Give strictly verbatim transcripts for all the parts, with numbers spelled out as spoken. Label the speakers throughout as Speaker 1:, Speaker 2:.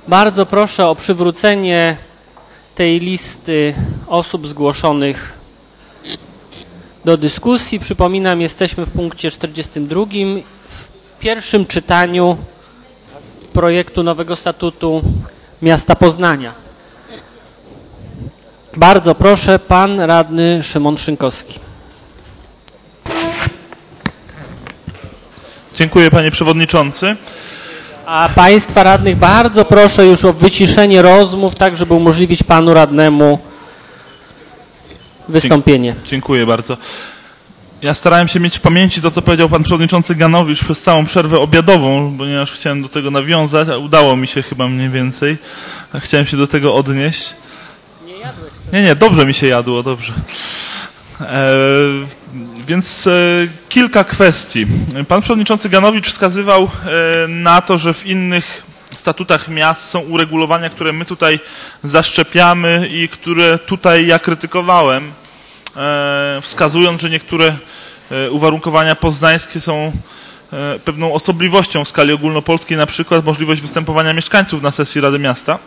Speaker 1: Bardzo proszę o przywrócenie tej listy osób zgłoszonych do dyskusji. Przypominam, jesteśmy w punkcie czterdziestym drugim w pierwszym czytaniu projektu nowego statutu miasta Poznania. Bardzo proszę, pan radny Szymon Szynkowski.
Speaker 2: Dziękuję, panie przewodniczący.
Speaker 1: A państwa radnych bardzo proszę już o wyciszenie rozmów, tak żeby umożliwić panu radnemu wystąpienie.
Speaker 2: Dziękuję bardzo. Ja starałem się mieć w pamięci to, co powiedział pan przewodniczący Ganowicz przez całą przerwę obiadową, ponieważ chciałem do tego nawiązać, a udało mi się chyba mniej więcej. Chciałem się do tego odnieść.
Speaker 1: Nie jadłeś?
Speaker 2: Nie, nie, dobrze mi się jadło, dobrze. E, więc e, kilka kwestii. Pan przewodniczący Ganowicz wskazywał e, na to, że w innych statutach miast są uregulowania, które my tutaj zaszczepiamy i które tutaj ja krytykowałem, e, wskazując, że niektóre e, uwarunkowania poznańskie są e, pewną osobliwością w skali ogólnopolskiej, na przykład możliwość występowania mieszkańców na sesji Rady Miasta.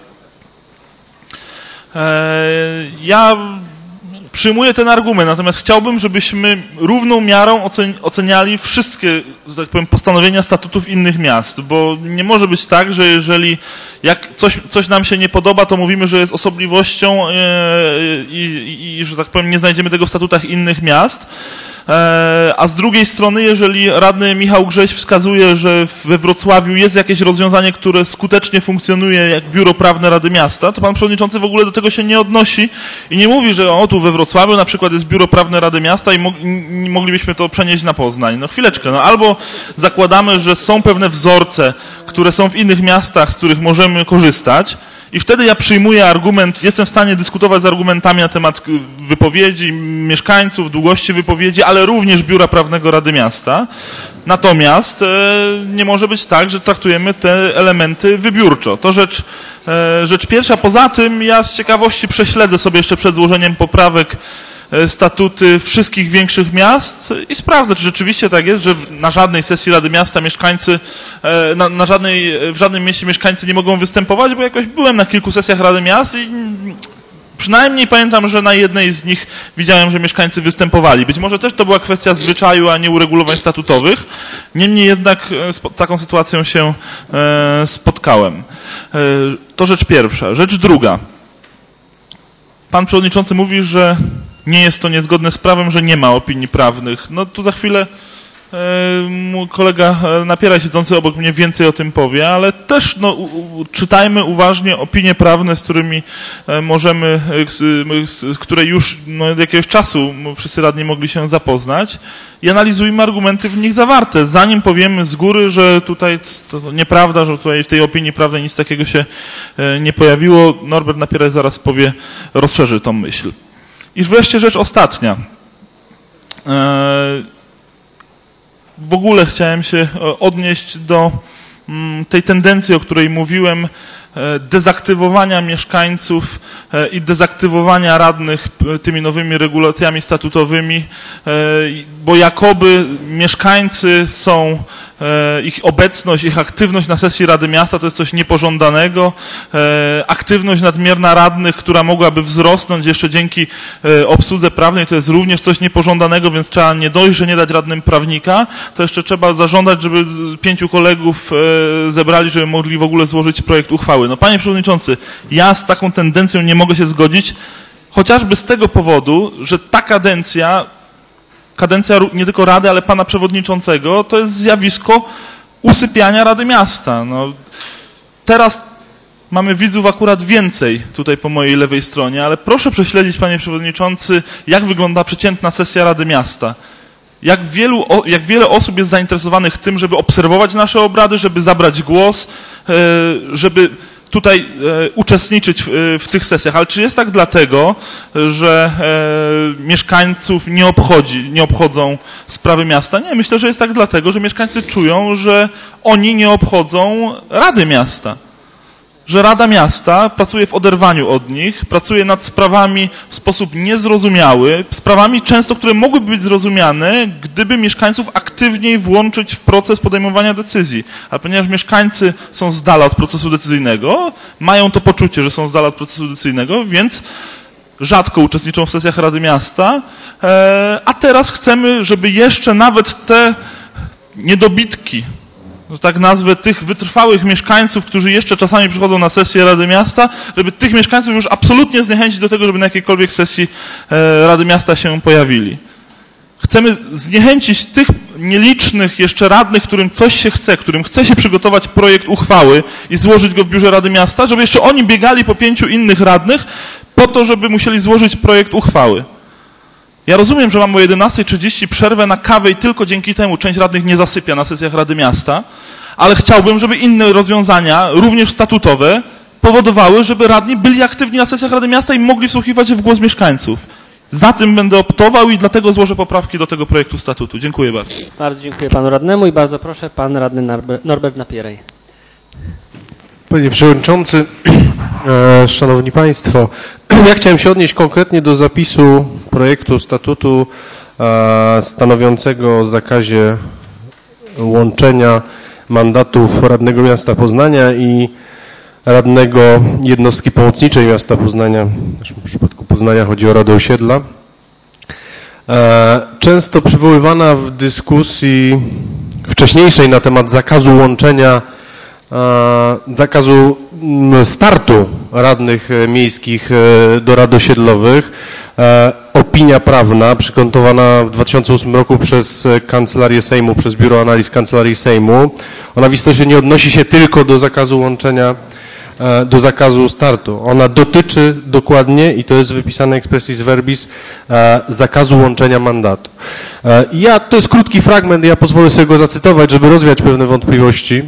Speaker 2: E, ja przyjmuję ten argument, natomiast chciałbym, żebyśmy równą miarą oceniali wszystkie, że tak powiem, postanowienia statutów innych miast, bo nie może być tak, że jeżeli jak coś, coś nam się nie podoba, to mówimy, że jest osobliwością i, i, i że tak powiem, nie znajdziemy tego w statutach innych miast. A z drugiej strony, jeżeli radny Michał Grześ wskazuje, że we Wrocławiu jest jakieś rozwiązanie, które skutecznie funkcjonuje jak biuro prawne Rady Miasta, to pan przewodniczący w ogóle do tego się nie odnosi i nie mówi, że o, tu we Wrocławiu na przykład jest biuro prawne Rady Miasta i, mo i moglibyśmy to przenieść na Poznań. No chwileczkę, no albo zakładamy, że są pewne wzorce, które są w innych miastach, z których możemy korzystać, i wtedy ja przyjmuję argument, jestem w stanie dyskutować z argumentami na temat wypowiedzi mieszkańców, długości wypowiedzi, ale również Biura Prawnego Rady Miasta. Natomiast e, nie może być tak, że traktujemy te elementy wybiórczo. To rzecz, e, rzecz pierwsza. Poza tym ja z ciekawości prześledzę sobie jeszcze przed złożeniem poprawek statuty wszystkich większych miast i sprawdzę, czy rzeczywiście tak jest, że na żadnej sesji Rady Miasta mieszkańcy, na, na żadnej, w żadnym mieście mieszkańcy nie mogą występować, bo jakoś byłem na kilku sesjach Rady Miast i przynajmniej pamiętam, że na jednej z nich widziałem, że mieszkańcy występowali. Być może też to była kwestia zwyczaju, a nie uregulowań statutowych. Niemniej jednak z taką sytuacją się spotkałem. To rzecz pierwsza. Rzecz druga. Pan przewodniczący mówi, że nie jest to niezgodne z prawem, że nie ma opinii prawnych. No tu za chwilę e, mój kolega Napieraj siedzący obok mnie więcej o tym powie, ale też no, u, u, czytajmy uważnie opinie prawne, z którymi e, możemy, z, z, które już no, od jakiegoś czasu wszyscy radni mogli się zapoznać i analizujmy argumenty w nich zawarte, zanim powiemy z góry, że tutaj to nieprawda, że tutaj w tej opinii prawnej nic takiego się e, nie pojawiło. Norbert Napieraj zaraz powie, rozszerzy tą myśl. I wreszcie rzecz ostatnia. W ogóle chciałem się odnieść do tej tendencji, o której mówiłem, dezaktywowania mieszkańców i dezaktywowania radnych tymi nowymi regulacjami statutowymi, bo jakoby mieszkańcy są, ich obecność, ich aktywność na sesji Rady Miasta to jest coś niepożądanego. Aktywność nadmierna radnych, która mogłaby wzrosnąć jeszcze dzięki obsłudze prawnej, to jest również coś niepożądanego, więc trzeba nie dość, że nie dać radnym prawnika, to jeszcze trzeba zażądać, żeby pięciu kolegów zebrali, żeby mogli w ogóle złożyć projekt uchwały. No panie przewodniczący, ja z taką tendencją nie mogę się zgodzić, chociażby z tego powodu, że ta kadencja, kadencja nie tylko Rady, ale pana przewodniczącego, to jest zjawisko usypiania Rady Miasta. No, teraz mamy widzów akurat więcej tutaj po mojej lewej stronie, ale proszę prześledzić, panie przewodniczący, jak wygląda przeciętna sesja Rady Miasta. Jak, wielu, jak wiele osób jest zainteresowanych tym, żeby obserwować nasze obrady, żeby zabrać głos, żeby tutaj uczestniczyć w, w tych sesjach. Ale czy jest tak dlatego, że mieszkańców nie obchodzi, nie obchodzą sprawy miasta? Nie, myślę, że jest tak dlatego, że mieszkańcy czują, że oni nie obchodzą Rady Miasta. że Rada Miasta pracuje w oderwaniu od nich, pracuje nad sprawami w sposób niezrozumiały, sprawami często, które mogłyby być zrozumiane, gdyby mieszkańców aktywniej włączyć w proces podejmowania decyzji. A ponieważ mieszkańcy są z dala od procesu decyzyjnego, mają to poczucie, że są z dala od procesu decyzyjnego, więc rzadko uczestniczą w sesjach Rady Miasta, a teraz chcemy, żeby jeszcze nawet te niedobitki, że tak nazwę, tych wytrwałych mieszkańców, którzy jeszcze czasami przychodzą na sesję Rady Miasta, żeby tych mieszkańców już absolutnie zniechęcić do tego, żeby na jakiejkolwiek sesji Rady Miasta się pojawili. Chcemy zniechęcić tych nielicznych jeszcze radnych, którym coś się chce, którym chce się przygotować projekt uchwały i złożyć go w biurze Rady Miasta, żeby jeszcze oni biegali po pięciu innych radnych po to, żeby musieli złożyć projekt uchwały. Ja rozumiem, że mam o jedenastej trzydzieści przerwę na kawę i tylko dzięki temu część radnych nie zasypia na sesjach Rady Miasta, ale chciałbym, żeby inne rozwiązania, również statutowe, powodowały, żeby radni byli aktywni na sesjach Rady Miasta i mogli wsłuchiwać się w głos mieszkańców. Za tym będę optował i dlatego złożę poprawki do tego projektu statutu. Dziękuję bardzo.
Speaker 1: Bardzo dziękuję panu radnemu i bardzo proszę pan radny Norbert Napierej.
Speaker 3: Panie Przewodniczący, e, Szanowni Państwo, ja chciałem się odnieść konkretnie do zapisu projektu statutu e, stanowiącego o zakazie łączenia mandatów radnego miasta Poznania i radnego jednostki pomocniczej miasta Poznania. W przypadku Poznania chodzi o Radę Osiedla. E, często przywoływana w dyskusji wcześniejszej na temat zakazu łączenia zakazu startu radnych miejskich do rad osiedlowych. Opinia prawna przygotowana w dwa tysiące ósmym roku przez Kancelarię Sejmu, przez Biuro Analiz Kancelarii Sejmu. Ona w istocie nie odnosi się tylko do zakazu łączenia, do zakazu startu. Ona dotyczy dokładnie, i to jest wypisane expressis verbis, zakazu łączenia mandatu. Ja, to jest krótki fragment, ja pozwolę sobie go zacytować, żeby rozwiać pewne wątpliwości.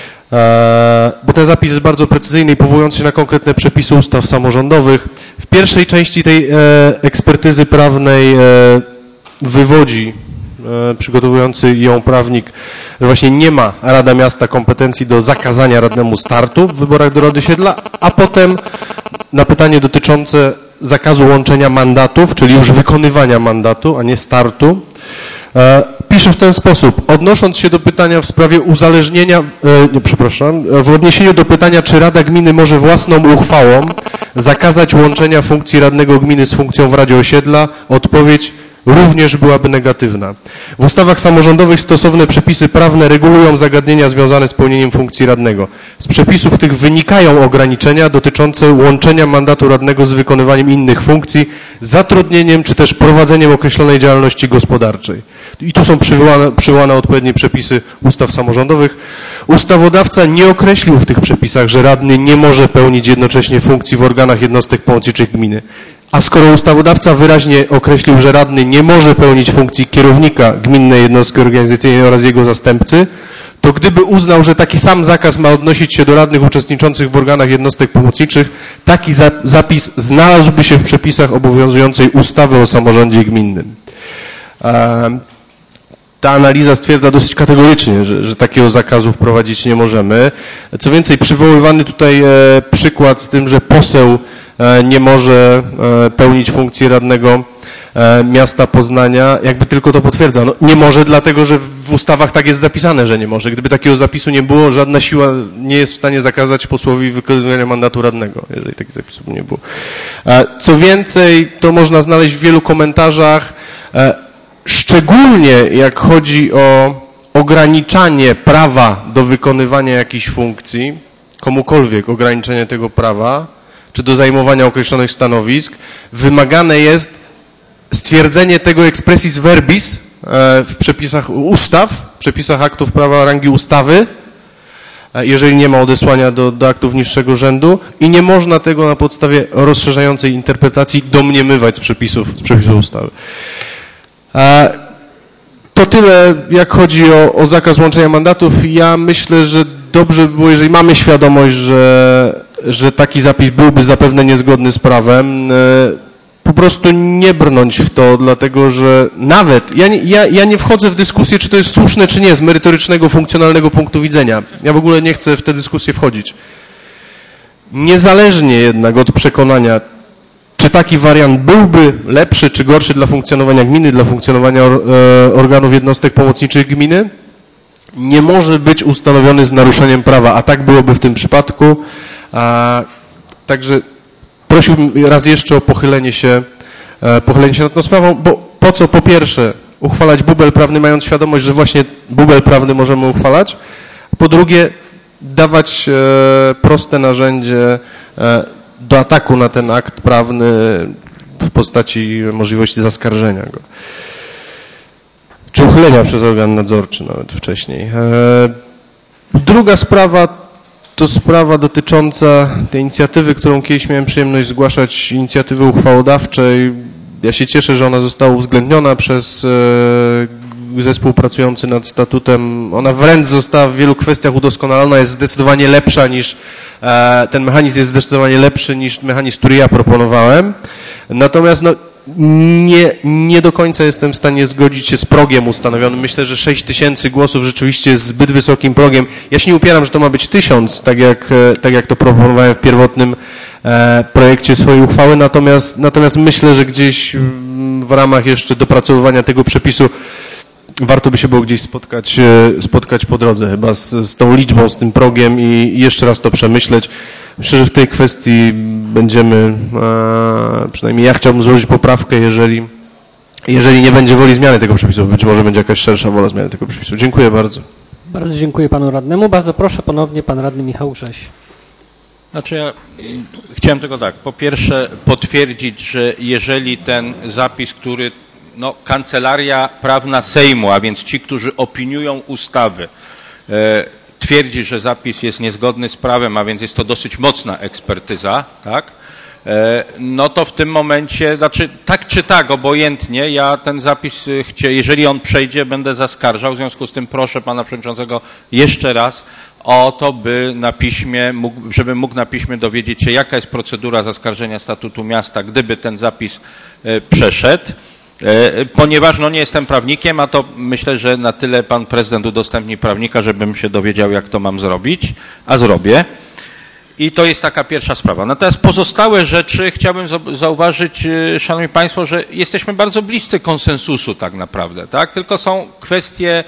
Speaker 3: Bo ten zapis jest bardzo precyzyjny i powołujący się na konkretne przepisy ustaw samorządowych. W pierwszej części tej ekspertyzy prawnej wywodzi przygotowujący ją prawnik, że właśnie nie ma Rada Miasta kompetencji do zakazania radnemu startu w wyborach do Rady Osiedla, a potem na pytanie dotyczące zakazu łączenia mandatów, czyli już wykonywania mandatu, a nie startu, pisze w ten sposób, odnosząc się do pytania w sprawie uzależnienia, nie, przepraszam, w odniesieniu do pytania, czy Rada Gminy może własną uchwałą zakazać łączenia funkcji radnego gminy z funkcją w Radzie Osiedla, odpowiedź również byłaby negatywna. W ustawach samorządowych stosowne przepisy prawne regulują zagadnienia związane z pełnieniem funkcji radnego. Z przepisów tych wynikają ograniczenia dotyczące łączenia mandatu radnego z wykonywaniem innych funkcji, zatrudnieniem czy też prowadzeniem określonej działalności gospodarczej. I tu są przywołane, przywołane odpowiednie przepisy ustaw samorządowych. Ustawodawca nie określił w tych przepisach, że radny nie może pełnić jednocześnie funkcji w organach jednostek pomocniczych gminy. A skoro ustawodawca wyraźnie określił, że radny nie może pełnić funkcji kierownika gminnej jednostki organizacyjnej oraz jego zastępcy, to gdyby uznał, że taki sam zakaz ma odnosić się do radnych uczestniczących w organach jednostek pomocniczych, taki zapis znalazłby się w przepisach obowiązującej ustawy o samorządzie gminnym. Ta analiza stwierdza dosyć kategorycznie, że, że takiego zakazu wprowadzić nie możemy. Co więcej, przywoływany tutaj przykład z tym, że poseł nie może pełnić funkcji radnego miasta Poznania, jakby tylko to potwierdza. No, nie może, dlatego że w ustawach tak jest zapisane, że nie może. Gdyby takiego zapisu nie było, żadna siła nie jest w stanie zakazać posłowi wykonywania mandatu radnego, jeżeli takich zapisów nie było. Co więcej, to można znaleźć w wielu komentarzach, szczególnie jak chodzi o ograniczanie prawa do wykonywania jakichś funkcji, komukolwiek ograniczenie tego prawa, czy do zajmowania określonych stanowisk, wymagane jest stwierdzenie tego expressis verbis w przepisach ustaw, w przepisach aktów prawa rangi ustawy, jeżeli nie ma odesłania do, do aktów niższego rzędu i nie można tego na podstawie rozszerzającej interpretacji domniemywać z przepisów, z przepisów ustawy. To tyle, jak chodzi o, o zakaz łączenia mandatów. Ja myślę, że dobrze by było, jeżeli mamy świadomość, że, że taki zapis byłby zapewne niezgodny z prawem, po prostu nie brnąć w to, dlatego że nawet, ja nie, ja, ja nie wchodzę w dyskusję, czy to jest słuszne, czy nie, z merytorycznego, funkcjonalnego punktu widzenia. Ja w ogóle nie chcę w tę dyskusję wchodzić. Niezależnie jednak od przekonania, czy taki wariant byłby lepszy czy gorszy dla funkcjonowania gminy, dla funkcjonowania or, e, organów jednostek pomocniczych gminy, nie może być ustanowiony z naruszeniem prawa, a tak byłoby w tym przypadku. A, także prosiłbym raz jeszcze o pochylenie się, e, pochylenie się nad tą sprawą, bo po co po pierwsze uchwalać bubel prawny, mając świadomość, że właśnie bubel prawny możemy uchwalać, po drugie dawać e, proste narzędzie e, do ataku na ten akt prawny w postaci możliwości zaskarżenia go. Czy uchylenia przez organ nadzorczy nawet wcześniej. Druga sprawa to sprawa dotycząca tej inicjatywy, którą kiedyś miałem przyjemność zgłaszać, inicjatywy uchwałodawczej. Ja się cieszę, że ona została uwzględniona przez zespół pracujący nad statutem. Ona wręcz została w wielu kwestiach udoskonalona, jest zdecydowanie lepsza niż, ten mechanizm jest zdecydowanie lepszy niż mechanizm, który ja proponowałem. Natomiast no, nie, nie do końca jestem w stanie zgodzić się z progiem ustanowionym. Myślę, że sześć tysięcy głosów rzeczywiście jest zbyt wysokim progiem. Ja się nie upieram, że to ma być tysiąc, tak jak, tak jak to proponowałem w pierwotnym e, projekcie swojej uchwały, natomiast, natomiast myślę, że gdzieś w ramach jeszcze dopracowywania tego przepisu warto by się było gdzieś spotkać, spotkać po drodze chyba z, z tą liczbą, z tym progiem i, i jeszcze raz to przemyśleć. Myślę, że w tej kwestii będziemy, a, przynajmniej ja chciałbym złożyć poprawkę, jeżeli, jeżeli nie będzie woli zmiany tego przepisu, być może będzie jakaś szersza wola zmiany tego przepisu. Dziękuję bardzo.
Speaker 1: Bardzo dziękuję panu radnemu. Bardzo proszę ponownie pan radny Michał Grześ.
Speaker 4: Znaczy ja chciałem tylko tak, po pierwsze potwierdzić, że jeżeli ten zapis, który no, Kancelaria Prawna Sejmu, a więc ci, którzy opiniują ustawy, e, twierdzi, że zapis jest niezgodny z prawem, a więc jest to dosyć mocna ekspertyza, tak? E, no to w tym momencie, znaczy tak czy tak, obojętnie, ja ten zapis, chcie, jeżeli on przejdzie, będę zaskarżał, w związku z tym proszę pana przewodniczącego jeszcze raz o to, by na piśmie, mógł, żeby mógł na piśmie dowiedzieć się, jaka jest procedura zaskarżenia statutu miasta, gdyby ten zapis e, przeszedł. Ponieważ no, nie jestem prawnikiem, a to myślę, że na tyle pan prezydent udostępni prawnika, żebym się dowiedział, jak to mam zrobić, a zrobię. I to jest taka pierwsza sprawa. Natomiast pozostałe rzeczy chciałbym zauważyć, szanowni państwo, że jesteśmy bardzo bliscy konsensusu tak naprawdę, tak? Tylko są kwestie,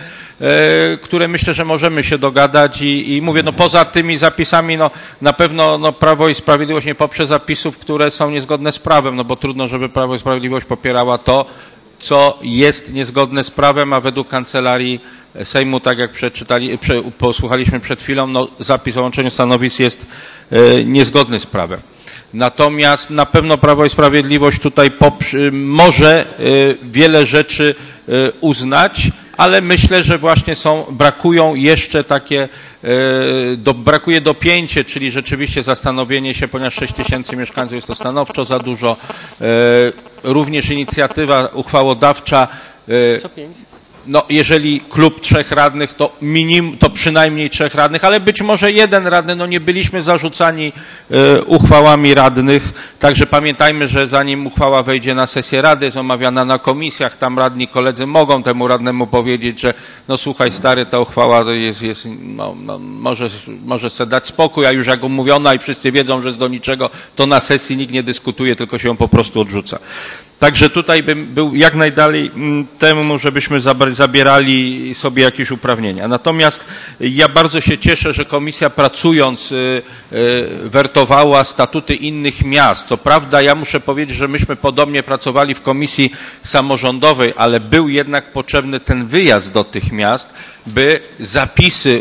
Speaker 4: e, które myślę, że możemy się dogadać i, i mówię, no poza tymi zapisami, no na pewno no, Prawo i Sprawiedliwość nie poprze zapisów, które są niezgodne z prawem, no bo trudno, żeby Prawo i Sprawiedliwość popierała to, co jest niezgodne z prawem, a według Kancelarii Sejmu, tak jak przeczytali, prze, posłuchaliśmy przed chwilą, no, zapis o łączeniu stanowisk jest e, niezgodny z prawem. Natomiast na pewno Prawo i Sprawiedliwość tutaj poprzy, może e, wiele rzeczy e, uznać, ale myślę, że właśnie są, brakują jeszcze takie, e, do, brakuje dopięcie, czyli rzeczywiście zastanowienie się, ponieważ sześć tysięcy mieszkańców jest to stanowczo za dużo, e, również inicjatywa uchwałodawcza. E,
Speaker 1: Co pięć?
Speaker 4: No, jeżeli klub trzech radnych, to minim, to przynajmniej trzech radnych, ale być może jeden radny, no nie byliśmy zarzucani e, uchwałami radnych, także pamiętajmy, że zanim uchwała wejdzie na sesję rady, jest omawiana na komisjach, tam radni koledzy mogą temu radnemu powiedzieć, że no słuchaj stary, ta uchwała jest, jest no, no, może, może sobie dać spokój, a już jak omówiona i wszyscy wiedzą, że jest do niczego, to na sesji nikt nie dyskutuje, tylko się ją po prostu odrzuca. Także tutaj bym był jak najdalej temu, żebyśmy zabierali sobie jakieś uprawnienia. Natomiast ja bardzo się cieszę, że komisja pracując wertowała statuty innych miast. Co prawda ja muszę powiedzieć, że myśmy podobnie pracowali w komisji samorządowej, ale był jednak potrzebny ten wyjazd do tych miast, by zapisy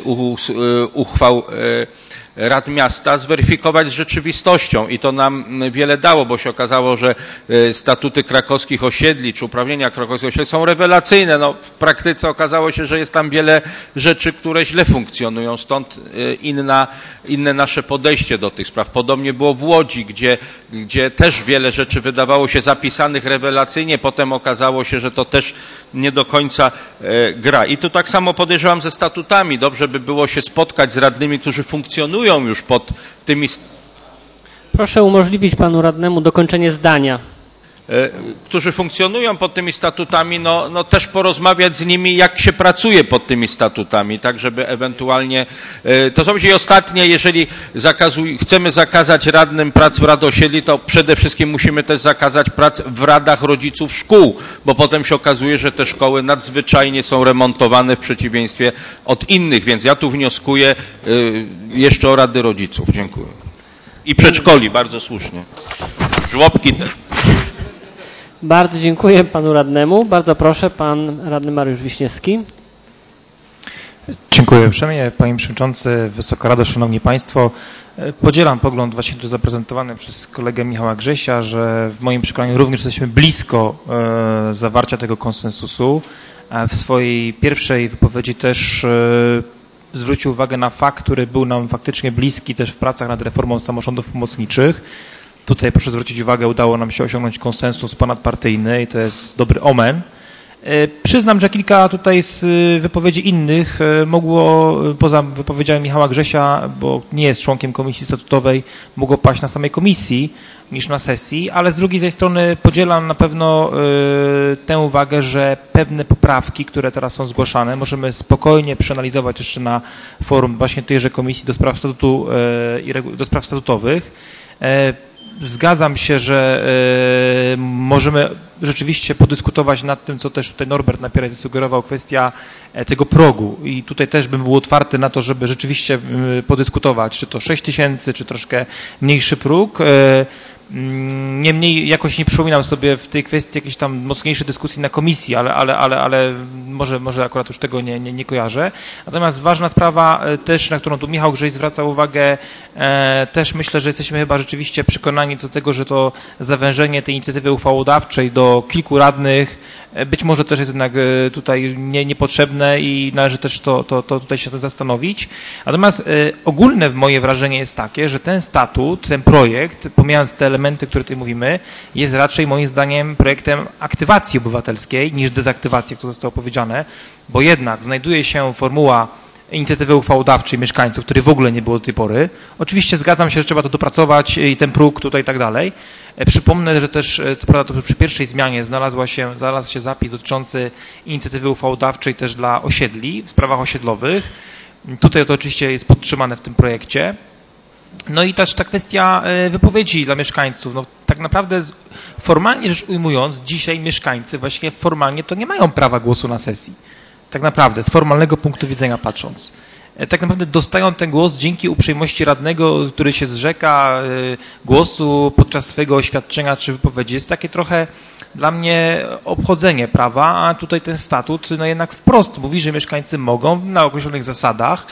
Speaker 4: uchwał Rad Miasta zweryfikować z rzeczywistością i to nam wiele dało, bo się okazało, że statuty krakowskich osiedli czy uprawnienia krakowskich osiedli są rewelacyjne. No, w praktyce okazało się, że jest tam wiele rzeczy, które źle funkcjonują, stąd inna, inne nasze podejście do tych spraw. Podobnie było w Łodzi, gdzie, gdzie też wiele rzeczy wydawało się zapisanych rewelacyjnie, potem okazało się, że to też nie do końca e, gra. I tu tak samo podejrzewam ze statutami. Dobrze by było się spotkać z radnymi, którzy funkcjonują już pod tymi...
Speaker 1: Proszę umożliwić panu radnemu dokończenie zdania.
Speaker 4: którzy funkcjonują pod tymi statutami, no, no też porozmawiać z nimi, jak się pracuje pod tymi statutami, tak żeby ewentualnie to zrobić. I ostatnie, jeżeli zakazuj, chcemy zakazać radnym prac w Radzie Osiedli, to przede wszystkim musimy też zakazać prac w radach rodziców szkół, bo potem się okazuje, że te szkoły nadzwyczajnie są remontowane w przeciwieństwie od innych, więc ja tu wnioskuję jeszcze o rady rodziców. Dziękuję. I przedszkoli, bardzo słusznie. Żłobki też.
Speaker 1: Bardzo dziękuję panu radnemu. Bardzo proszę, pan radny Mariusz Wiśniewski.
Speaker 5: Dziękuję uprzejmie, panie przewodniczący, Wysoka Rado, szanowni państwo. Podzielam pogląd właśnie tu zaprezentowany przez kolegę Michała Grzesia, że w moim przekonaniu również jesteśmy blisko e, zawarcia tego konsensusu. E, w swojej pierwszej wypowiedzi też e, zwrócił uwagę na fakt, który był nam faktycznie bliski też w pracach nad reformą samorządów pomocniczych. Tutaj proszę zwrócić uwagę, udało nam się osiągnąć konsensus ponadpartyjny i to jest dobry omen. Przyznam, że kilka tutaj z wypowiedzi innych mogło, poza wypowiedziami Michała Grzesia, bo nie jest członkiem komisji statutowej, mogło paść na samej komisji niż na sesji, ale z drugiej strony podzielam na pewno tę uwagę, że pewne poprawki, które teraz są zgłaszane, możemy spokojnie przeanalizować jeszcze na forum właśnie tejże komisji do spraw statutu i do spraw statutowych. Zgadzam się, że y, możemy rzeczywiście podyskutować nad tym, co też tutaj Norbert Napieraj zasugerował, kwestia tego progu i tutaj też bym był otwarty na to, żeby rzeczywiście y, podyskutować, czy to sześć tysięcy, czy troszkę mniejszy próg. Y, Niemniej jakoś nie przypominam sobie w tej kwestii jakiejś tam mocniejszej dyskusji na komisji, ale, ale, ale, ale może, może akurat już tego nie, nie, nie kojarzę. Natomiast ważna sprawa też, na którą tu Michał Grześ zwraca uwagę, e, też myślę, że jesteśmy chyba rzeczywiście przekonani co do tego, że to zawężenie tej inicjatywy uchwałodawczej do kilku radnych być może też jest jednak tutaj nie, niepotrzebne i należy też to, to, to tutaj się to zastanowić. Natomiast y, ogólne moje wrażenie jest takie, że ten statut, ten projekt, pomijając te elementy, które tutaj mówimy, jest raczej moim zdaniem projektem aktywacji obywatelskiej niż dezaktywacji, jak to zostało powiedziane, bo jednak znajduje się formuła inicjatywy uchwałodawczej mieszkańców, której w ogóle nie było do tej pory. Oczywiście zgadzam się, że trzeba to dopracować i ten próg tutaj i tak dalej. Przypomnę, że też co prawda to przy pierwszej zmianie znalazła się, znalazł się zapis dotyczący inicjatywy uchwałodawczej też dla osiedli w sprawach osiedlowych. Tutaj to oczywiście jest podtrzymane w tym projekcie. No i też ta kwestia wypowiedzi dla mieszkańców. No, tak naprawdę formalnie rzecz ujmując, dzisiaj mieszkańcy właśnie formalnie to nie mają prawa głosu na sesji. Tak naprawdę, z formalnego punktu widzenia patrząc. Tak naprawdę dostają ten głos dzięki uprzejmości radnego, który się zrzeka głosu podczas swojego oświadczenia czy wypowiedzi. Jest takie trochę dla mnie obchodzenie prawa, a tutaj ten statut no jednak wprost mówi, że mieszkańcy mogą na określonych zasadach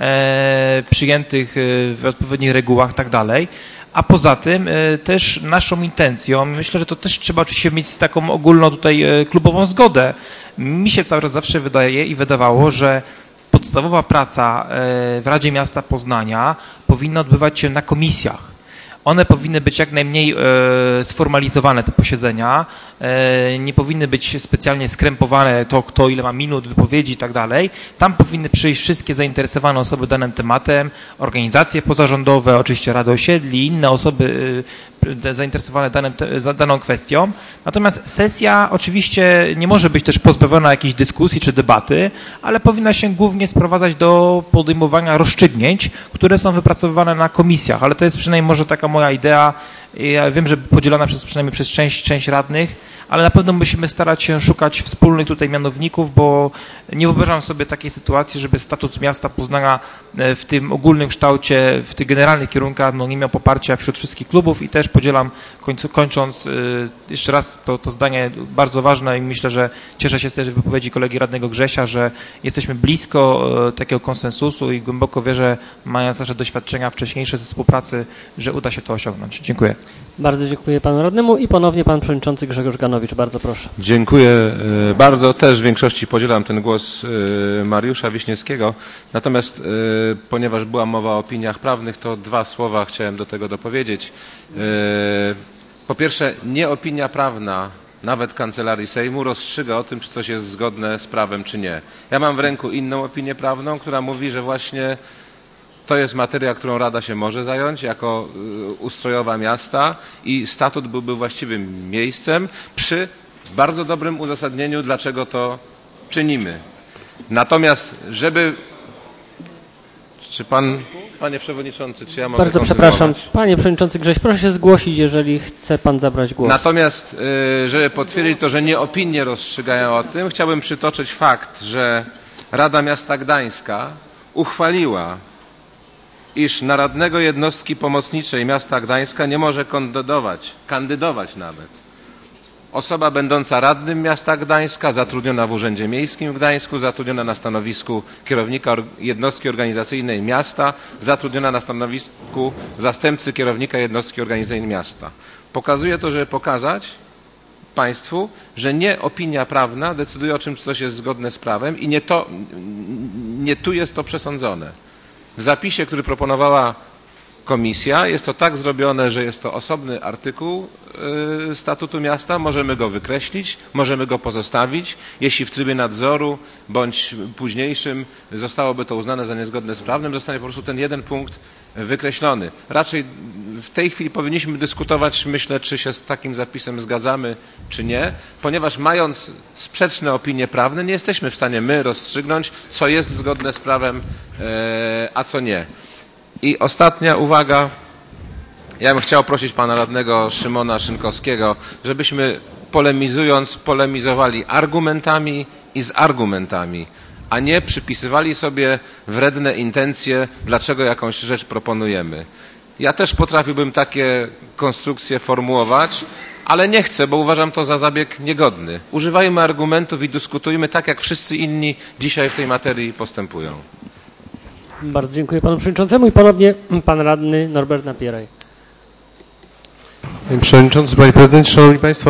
Speaker 5: e, przyjętych w odpowiednich regułach i tak dalej. A poza tym też naszą intencją, myślę, że to też trzeba oczywiście mieć taką ogólną tutaj klubową zgodę. Mi się cały czas zawsze wydaje i wydawało, że podstawowa praca w Radzie Miasta Poznania powinna odbywać się na komisjach. One powinny być jak najmniej e, sformalizowane, te posiedzenia, e, nie powinny być specjalnie skrępowane, to kto ile ma minut, wypowiedzi i tak dalej. Tam powinny przyjść wszystkie zainteresowane osoby danym tematem, organizacje pozarządowe, oczywiście Rady Osiedli, inne osoby e, zainteresowane danym, te, daną kwestią. Natomiast sesja oczywiście nie może być też pozbawiona jakiejś dyskusji czy debaty, ale powinna się głównie sprowadzać do podejmowania rozstrzygnięć, które są wypracowywane na komisjach, ale to jest przynajmniej może taka moja idea, ja wiem, że podzielona przez, przynajmniej przez część, część radnych, ale na pewno musimy starać się szukać wspólnych tutaj mianowników, bo nie wyobrażam sobie takiej sytuacji, żeby statut miasta Poznania w tym ogólnym kształcie, w tych generalnych kierunkach no, nie miał poparcia wśród wszystkich klubów i też podzielam, końcu, kończąc jeszcze raz to, to zdanie bardzo ważne i myślę, że cieszę się też z wypowiedzi kolegi radnego Grzesia, że jesteśmy blisko takiego konsensusu i głęboko wierzę, mając nasze doświadczenia wcześniejsze ze współpracy, że uda się to osiągnąć. Dziękuję.
Speaker 1: Bardzo dziękuję panu radnemu i ponownie pan przewodniczący Grzegorz Ganowicz. Bardzo proszę.
Speaker 6: Dziękuję bardzo. Też w większości podzielam ten głos Mariusza Wiśniewskiego. Natomiast ponieważ była mowa o opiniach prawnych, to dwa słowa chciałem do tego dopowiedzieć. Po pierwsze, nie opinia prawna, nawet Kancelarii Sejmu, rozstrzyga o tym, czy coś jest zgodne z prawem, czy nie. Ja mam w ręku inną opinię prawną, która mówi, że właśnie To jest materia, którą Rada się może zająć jako ustrojowa miasta i statut byłby właściwym miejscem przy bardzo dobrym uzasadnieniu, dlaczego to czynimy. Natomiast, żeby... Czy pan, panie przewodniczący, czy ja mogę
Speaker 1: Bardzo przepraszam. Panie przewodniczący Grześ, proszę się zgłosić, jeżeli chce pan zabrać głos.
Speaker 6: Natomiast, żeby potwierdzić to, że nie opinie rozstrzygają o tym, chciałbym przytoczyć fakt, że Rada Miasta Gdańska uchwaliła, iż na radnego jednostki pomocniczej miasta Gdańska nie może kandydować, kandydować nawet osoba będąca radnym miasta Gdańska, zatrudniona w Urzędzie Miejskim w Gdańsku, zatrudniona na stanowisku kierownika jednostki organizacyjnej miasta, zatrudniona na stanowisku zastępcy kierownika jednostki organizacyjnej miasta. Pokazuje to, żeby pokazać państwu, że nie opinia prawna decyduje o czym, coś jest zgodne z prawem i nie, to, nie tu jest to przesądzone. W zapisie, który proponowała komisja, jest to tak zrobione, że jest to osobny artykuł y, statutu miasta, możemy go wykreślić, możemy go pozostawić. Jeśli w trybie nadzoru bądź późniejszym zostałoby to uznane za niezgodne z prawem, zostanie po prostu ten jeden punkt wykreślony. Raczej w tej chwili powinniśmy dyskutować, myślę, czy się z takim zapisem zgadzamy, czy nie, ponieważ mając sprzeczne opinie prawne, nie jesteśmy w stanie my rozstrzygnąć, co jest zgodne z prawem, e, a co nie. I ostatnia uwaga. Ja bym chciał prosić pana radnego Szymona Szynkowskiego, żebyśmy polemizując, polemizowali argumentami i z argumentami, a nie przypisywali sobie wredne intencje, dlaczego jakąś rzecz proponujemy. Ja też potrafiłbym takie konstrukcje formułować, ale nie chcę, bo uważam to za zabieg niegodny. Używajmy argumentów i dyskutujmy tak, jak wszyscy inni dzisiaj w tej materii postępują.
Speaker 1: Bardzo dziękuję panu przewodniczącemu i ponownie pan radny Norbert Napieraj.
Speaker 3: Panie przewodniczący, panie prezydencie, szanowni państwo,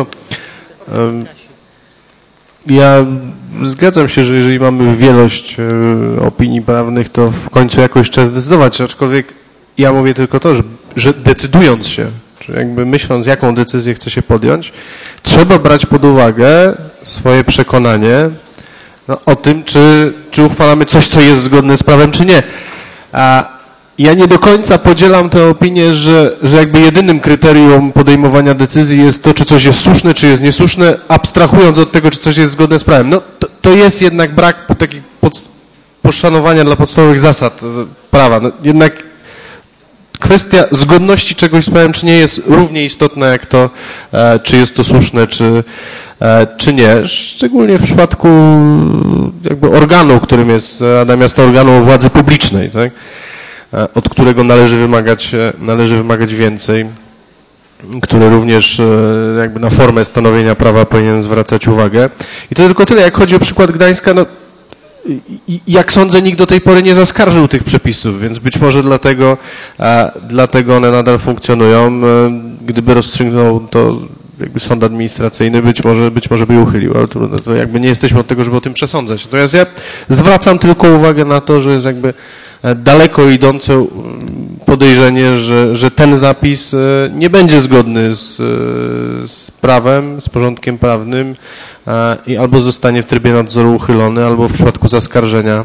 Speaker 3: ja zgadzam się, że jeżeli mamy wielość opinii prawnych, to w końcu jakoś trzeba zdecydować, aczkolwiek ja mówię tylko to, że, że decydując się, czy jakby myśląc, jaką decyzję chce się podjąć, trzeba brać pod uwagę swoje przekonanie no, o tym, czy, czy uchwalamy coś, co jest zgodne z prawem, czy nie. A ja nie do końca podzielam tę opinię, że, że jakby jedynym kryterium podejmowania decyzji jest to, czy coś jest słuszne, czy jest niesłuszne, abstrahując od tego, czy coś jest zgodne z prawem. No to, to jest jednak brak takiego pod, poszanowania dla podstawowych zasad prawa. No, jednak kwestia zgodności czegoś z prawem, czy nie, jest równie istotna jak to, e, czy jest to słuszne, czy, e, czy nie. Szczególnie w przypadku jakby organu, którym jest Rada Miasta, organu władzy publicznej, tak? E, od którego należy wymagać, należy wymagać więcej, który również e, jakby na formę stanowienia prawa powinien zwracać uwagę. I to tylko tyle. Jak chodzi o przykład Gdańska, no I jak sądzę, nikt do tej pory nie zaskarżył tych przepisów, więc być może dlatego, a, dlatego one nadal funkcjonują. Gdyby rozstrzygnął to jakby sąd administracyjny, być może, być może by je uchylił, ale trudno, to jakby nie jesteśmy od tego, żeby o tym przesądzać. Natomiast ja zwracam tylko uwagę na to, że jest jakby daleko idące podejrzenie, że, że ten zapis nie będzie zgodny z, z prawem, z porządkiem prawnym i albo zostanie w trybie nadzoru uchylony, albo w przypadku zaskarżenia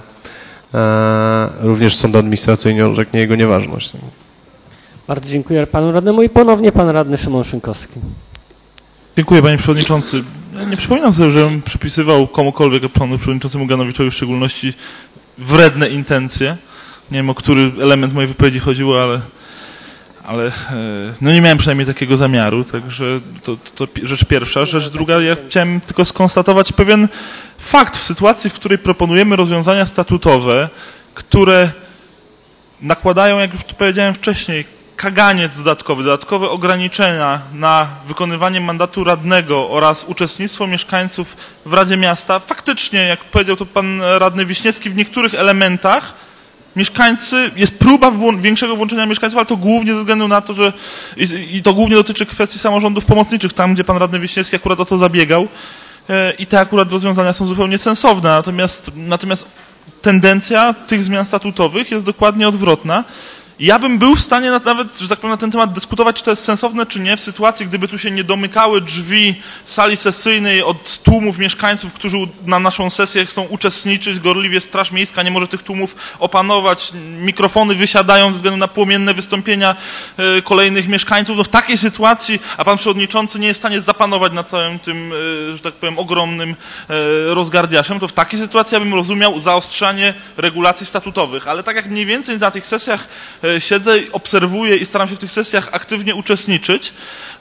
Speaker 3: również sąd administracyjny orzeknie jego nieważność.
Speaker 1: Bardzo dziękuję panu radnemu i ponownie pan radny Szymon Szynkowski.
Speaker 2: Dziękuję panie przewodniczący. Ja nie przypominam sobie, żebym przypisywał komukolwiek, a panu przewodniczącemu Ganowiczowi w szczególności, wredne intencje. Nie wiem, o który element mojej wypowiedzi chodziło, ale, ale no nie miałem przynajmniej takiego zamiaru, także to, to, to rzecz pierwsza. Rzecz druga, ja chciałem tylko skonstatować pewien fakt w sytuacji, w której proponujemy rozwiązania statutowe, które nakładają, jak już tu powiedziałem wcześniej, kaganiec dodatkowy, dodatkowe ograniczenia na wykonywanie mandatu radnego oraz uczestnictwo mieszkańców w Radzie Miasta. Faktycznie, jak powiedział to pan radny Wiśniewski, w niektórych elementach mieszkańcy, jest próba wło- większego włączenia mieszkańców, ale to głównie ze względu na to, że i, i to głównie dotyczy kwestii samorządów pomocniczych, tam gdzie pan radny Wiśniewski akurat o to zabiegał e, i te akurat rozwiązania są zupełnie sensowne. Natomiast, natomiast tendencja tych zmian statutowych jest dokładnie odwrotna Ja bym był w stanie nawet, że tak powiem, na ten temat dyskutować, czy to jest sensowne, czy nie, w sytuacji, gdyby tu się nie domykały drzwi sali sesyjnej od tłumów mieszkańców, którzy na naszą sesję chcą uczestniczyć, gorliwie Straż Miejska nie może tych tłumów opanować, mikrofony wysiadają ze względu na płomienne wystąpienia y, kolejnych mieszkańców. No w takiej sytuacji, a pan przewodniczący nie jest w stanie zapanować nad całym tym, y, że tak powiem, ogromnym y, rozgardiaszem, to w takiej sytuacji ja bym rozumiał zaostrzanie regulacji statutowych. Ale tak jak mniej więcej na tych sesjach siedzę, obserwuję i staram się w tych sesjach aktywnie uczestniczyć,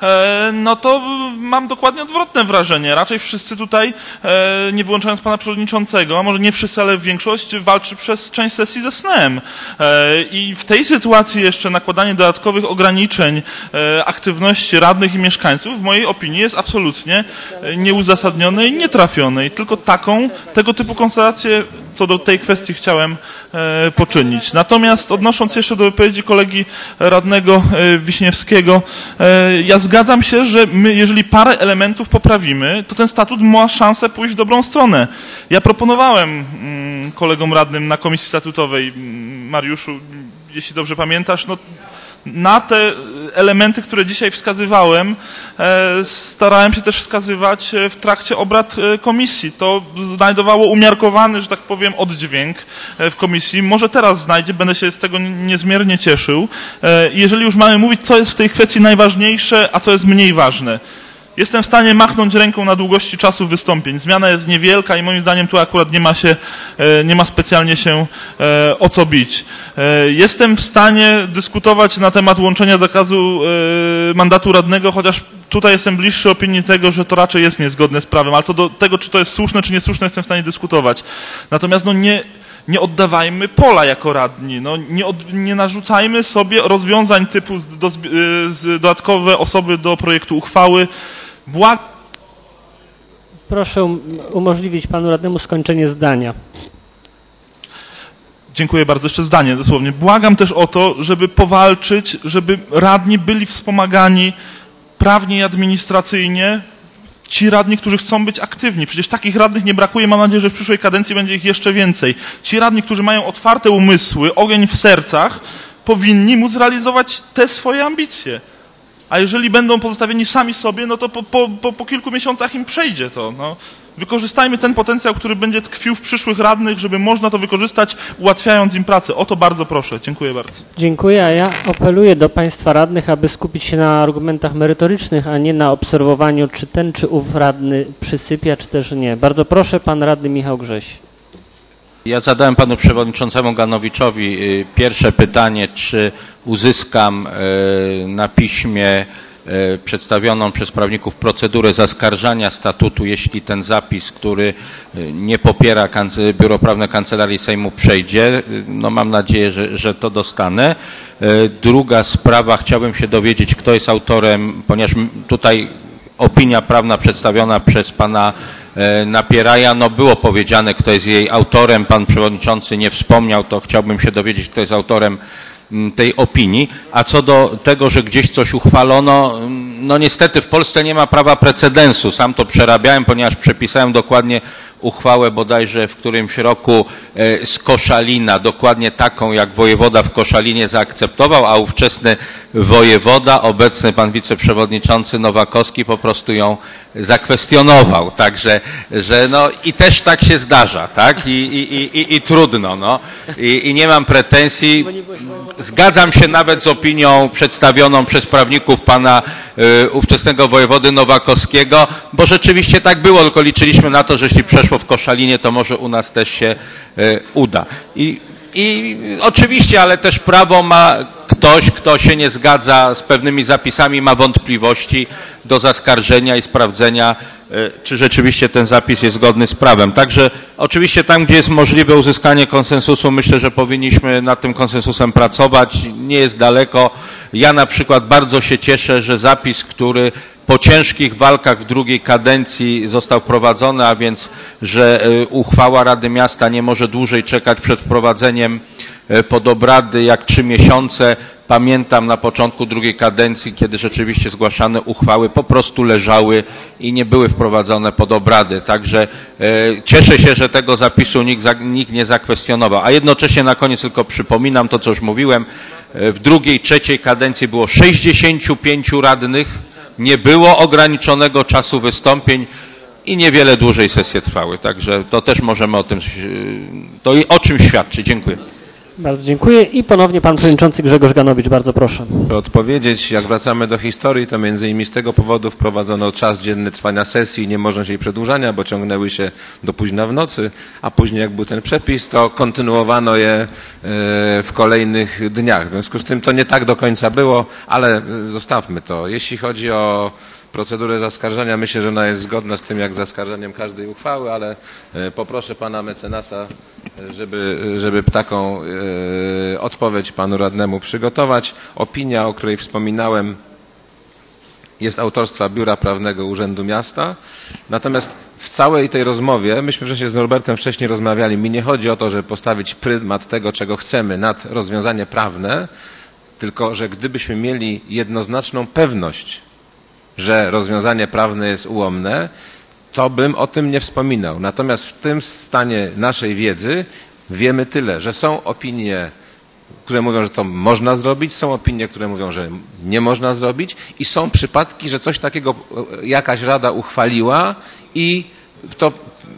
Speaker 2: no to mam dokładnie odwrotne wrażenie. Raczej wszyscy tutaj, nie wyłączając pana przewodniczącego, a może nie wszyscy, ale większość walczy przez część sesji ze snem. I w tej sytuacji jeszcze nakładanie dodatkowych ograniczeń aktywności radnych i mieszkańców w mojej opinii jest absolutnie nieuzasadnione i nietrafione. I tylko taką, tego typu konstelację co do tej kwestii chciałem poczynić. Natomiast odnosząc jeszcze do wypowiedzi kolegi radnego Wiśniewskiego, ja zgadzam się, że my, jeżeli parę elementów poprawimy, to ten statut ma szansę pójść w dobrą stronę. Ja proponowałem kolegom radnym na komisji statutowej, Mariuszu, jeśli dobrze pamiętasz, no na te elementy, które dzisiaj wskazywałem, starałem się też wskazywać w trakcie obrad komisji. To znajdowało umiarkowany, że tak powiem, oddźwięk w komisji. Może teraz znajdzie, będę się z tego niezmiernie cieszył. Jeżeli już mamy mówić, co jest w tej kwestii najważniejsze, a co jest mniej ważne. Jestem w stanie machnąć ręką na długości czasu wystąpień. Zmiana jest niewielka i moim zdaniem tu akurat nie ma się, nie ma specjalnie się o co bić. Jestem w stanie dyskutować na temat łączenia zakazu mandatu radnego, chociaż tutaj jestem bliższy opinii tego, że to raczej jest niezgodne z prawem, ale co do tego, czy to jest słuszne, czy niesłuszne, jestem w stanie dyskutować. Natomiast no nie, nie oddawajmy pola jako radni, no nie, od, nie narzucajmy sobie rozwiązań typu z, do, z dodatkowe osoby do projektu uchwały. Błag...
Speaker 1: Proszę umożliwić panu radnemu skończenie zdania.
Speaker 2: Dziękuję bardzo. Jeszcze zdanie dosłownie. Błagam też o to, żeby powalczyć, żeby radni byli wspomagani prawnie i administracyjnie. Ci radni, którzy chcą być aktywni. Przecież takich radnych nie brakuje. Mam nadzieję, że w przyszłej kadencji będzie ich jeszcze więcej. Ci radni, którzy mają otwarte umysły, ogień w sercach, powinni móc realizować te swoje ambicje. A jeżeli będą pozostawieni sami sobie, no to po, po, po, po kilku miesiącach im przejdzie to. No. Wykorzystajmy ten potencjał, który będzie tkwił w przyszłych radnych, żeby można to wykorzystać, ułatwiając im pracę. O to bardzo proszę. Dziękuję bardzo.
Speaker 1: Dziękuję, a ja apeluję do państwa radnych, aby skupić się na argumentach merytorycznych, a nie na obserwowaniu, czy ten, czy ów radny przysypia, czy też nie. Bardzo proszę, pan radny Michał Grześ.
Speaker 4: Ja zadałem panu przewodniczącemu Ganowiczowi pierwsze pytanie, czy uzyskam na piśmie przedstawioną przez prawników procedurę zaskarżania statutu, jeśli ten zapis, który nie popiera Biuro Prawne Kancelarii Sejmu, przejdzie. No mam nadzieję, że, że to dostanę. Druga sprawa, chciałbym się dowiedzieć, kto jest autorem, ponieważ tutaj opinia prawna przedstawiona przez pana Napieraja, no było powiedziane, kto jest jej autorem, pan przewodniczący nie wspomniał, to chciałbym się dowiedzieć, kto jest autorem tej opinii. A co do tego, że gdzieś coś uchwalono, no niestety w Polsce nie ma prawa precedensu. Sam to przerabiałem, ponieważ przepisałem dokładnie uchwałę bodajże w którymś roku z Koszalina, dokładnie taką, jak wojewoda w Koszalinie zaakceptował, a ówczesny wojewoda, obecny pan wiceprzewodniczący Nowakowski, po prostu ją zakwestionował. Także, że no i też tak się zdarza, tak? I, i, i, i trudno, no. I, I nie mam pretensji. Zgadzam się nawet z opinią przedstawioną przez prawników pana y, ówczesnego wojewody Nowakowskiego, bo rzeczywiście tak było, tylko liczyliśmy na to, że jeśli przeszło w Koszalinie, to może u nas też się y, uda. I, I oczywiście, ale też prawo ma ktoś, kto się nie zgadza z pewnymi zapisami, ma wątpliwości do zaskarżenia i sprawdzenia, czy rzeczywiście ten zapis jest zgodny z prawem. Także oczywiście tam, gdzie jest możliwe uzyskanie konsensusu, myślę, że powinniśmy nad tym konsensusem pracować. Nie jest daleko. Ja na przykład bardzo się cieszę, że zapis, który po ciężkich walkach w drugiej kadencji został wprowadzony, a więc, że uchwała Rady Miasta nie może dłużej czekać przed wprowadzeniem pod obrady jak trzy miesiące. Pamiętam na początku drugiej kadencji, kiedy rzeczywiście zgłaszane uchwały po prostu leżały i nie były wprowadzone pod obrady. Także e, cieszę się, że tego zapisu nikt, za, nikt nie zakwestionował. A jednocześnie na koniec tylko przypominam to, co już mówiłem. E, w drugiej, trzeciej kadencji było sześćdziesięciu pięciu radnych. Nie było ograniczonego czasu wystąpień i niewiele dłużej sesje trwały. Także to też możemy o tym, to o czym świadczy. Dziękuję.
Speaker 1: Bardzo dziękuję i ponownie pan przewodniczący Grzegorz Ganowicz, bardzo proszę.
Speaker 6: Muszę odpowiedzieć, jak wracamy do historii, to między innymi z tego powodu wprowadzono czas dzienny trwania sesji i niemożność jej przedłużania, bo ciągnęły się do późna w nocy, a później jak był ten przepis, to kontynuowano je w kolejnych dniach. W związku z tym to nie tak do końca było, ale zostawmy to. Jeśli chodzi o procedurę zaskarżenia, myślę, że ona jest zgodna z tym, jak z zaskarżeniem każdej uchwały, ale poproszę pana mecenasa, żeby, żeby taką e, odpowiedź panu radnemu przygotować. Opinia, o której wspominałem, jest autorstwa Biura Prawnego Urzędu Miasta. Natomiast w całej tej rozmowie, myśmy przecież z Norbertem wcześniej rozmawiali, mi nie chodzi o to, żeby postawić prymat tego, czego chcemy, nad rozwiązanie prawne, tylko że gdybyśmy mieli jednoznaczną pewność, że rozwiązanie prawne jest ułomne, to bym o tym nie wspominał. Natomiast w tym stanie naszej wiedzy wiemy tyle, że są opinie, które mówią, że to można zrobić, są opinie, które mówią, że nie można zrobić i są przypadki, że coś takiego jakaś rada uchwaliła i to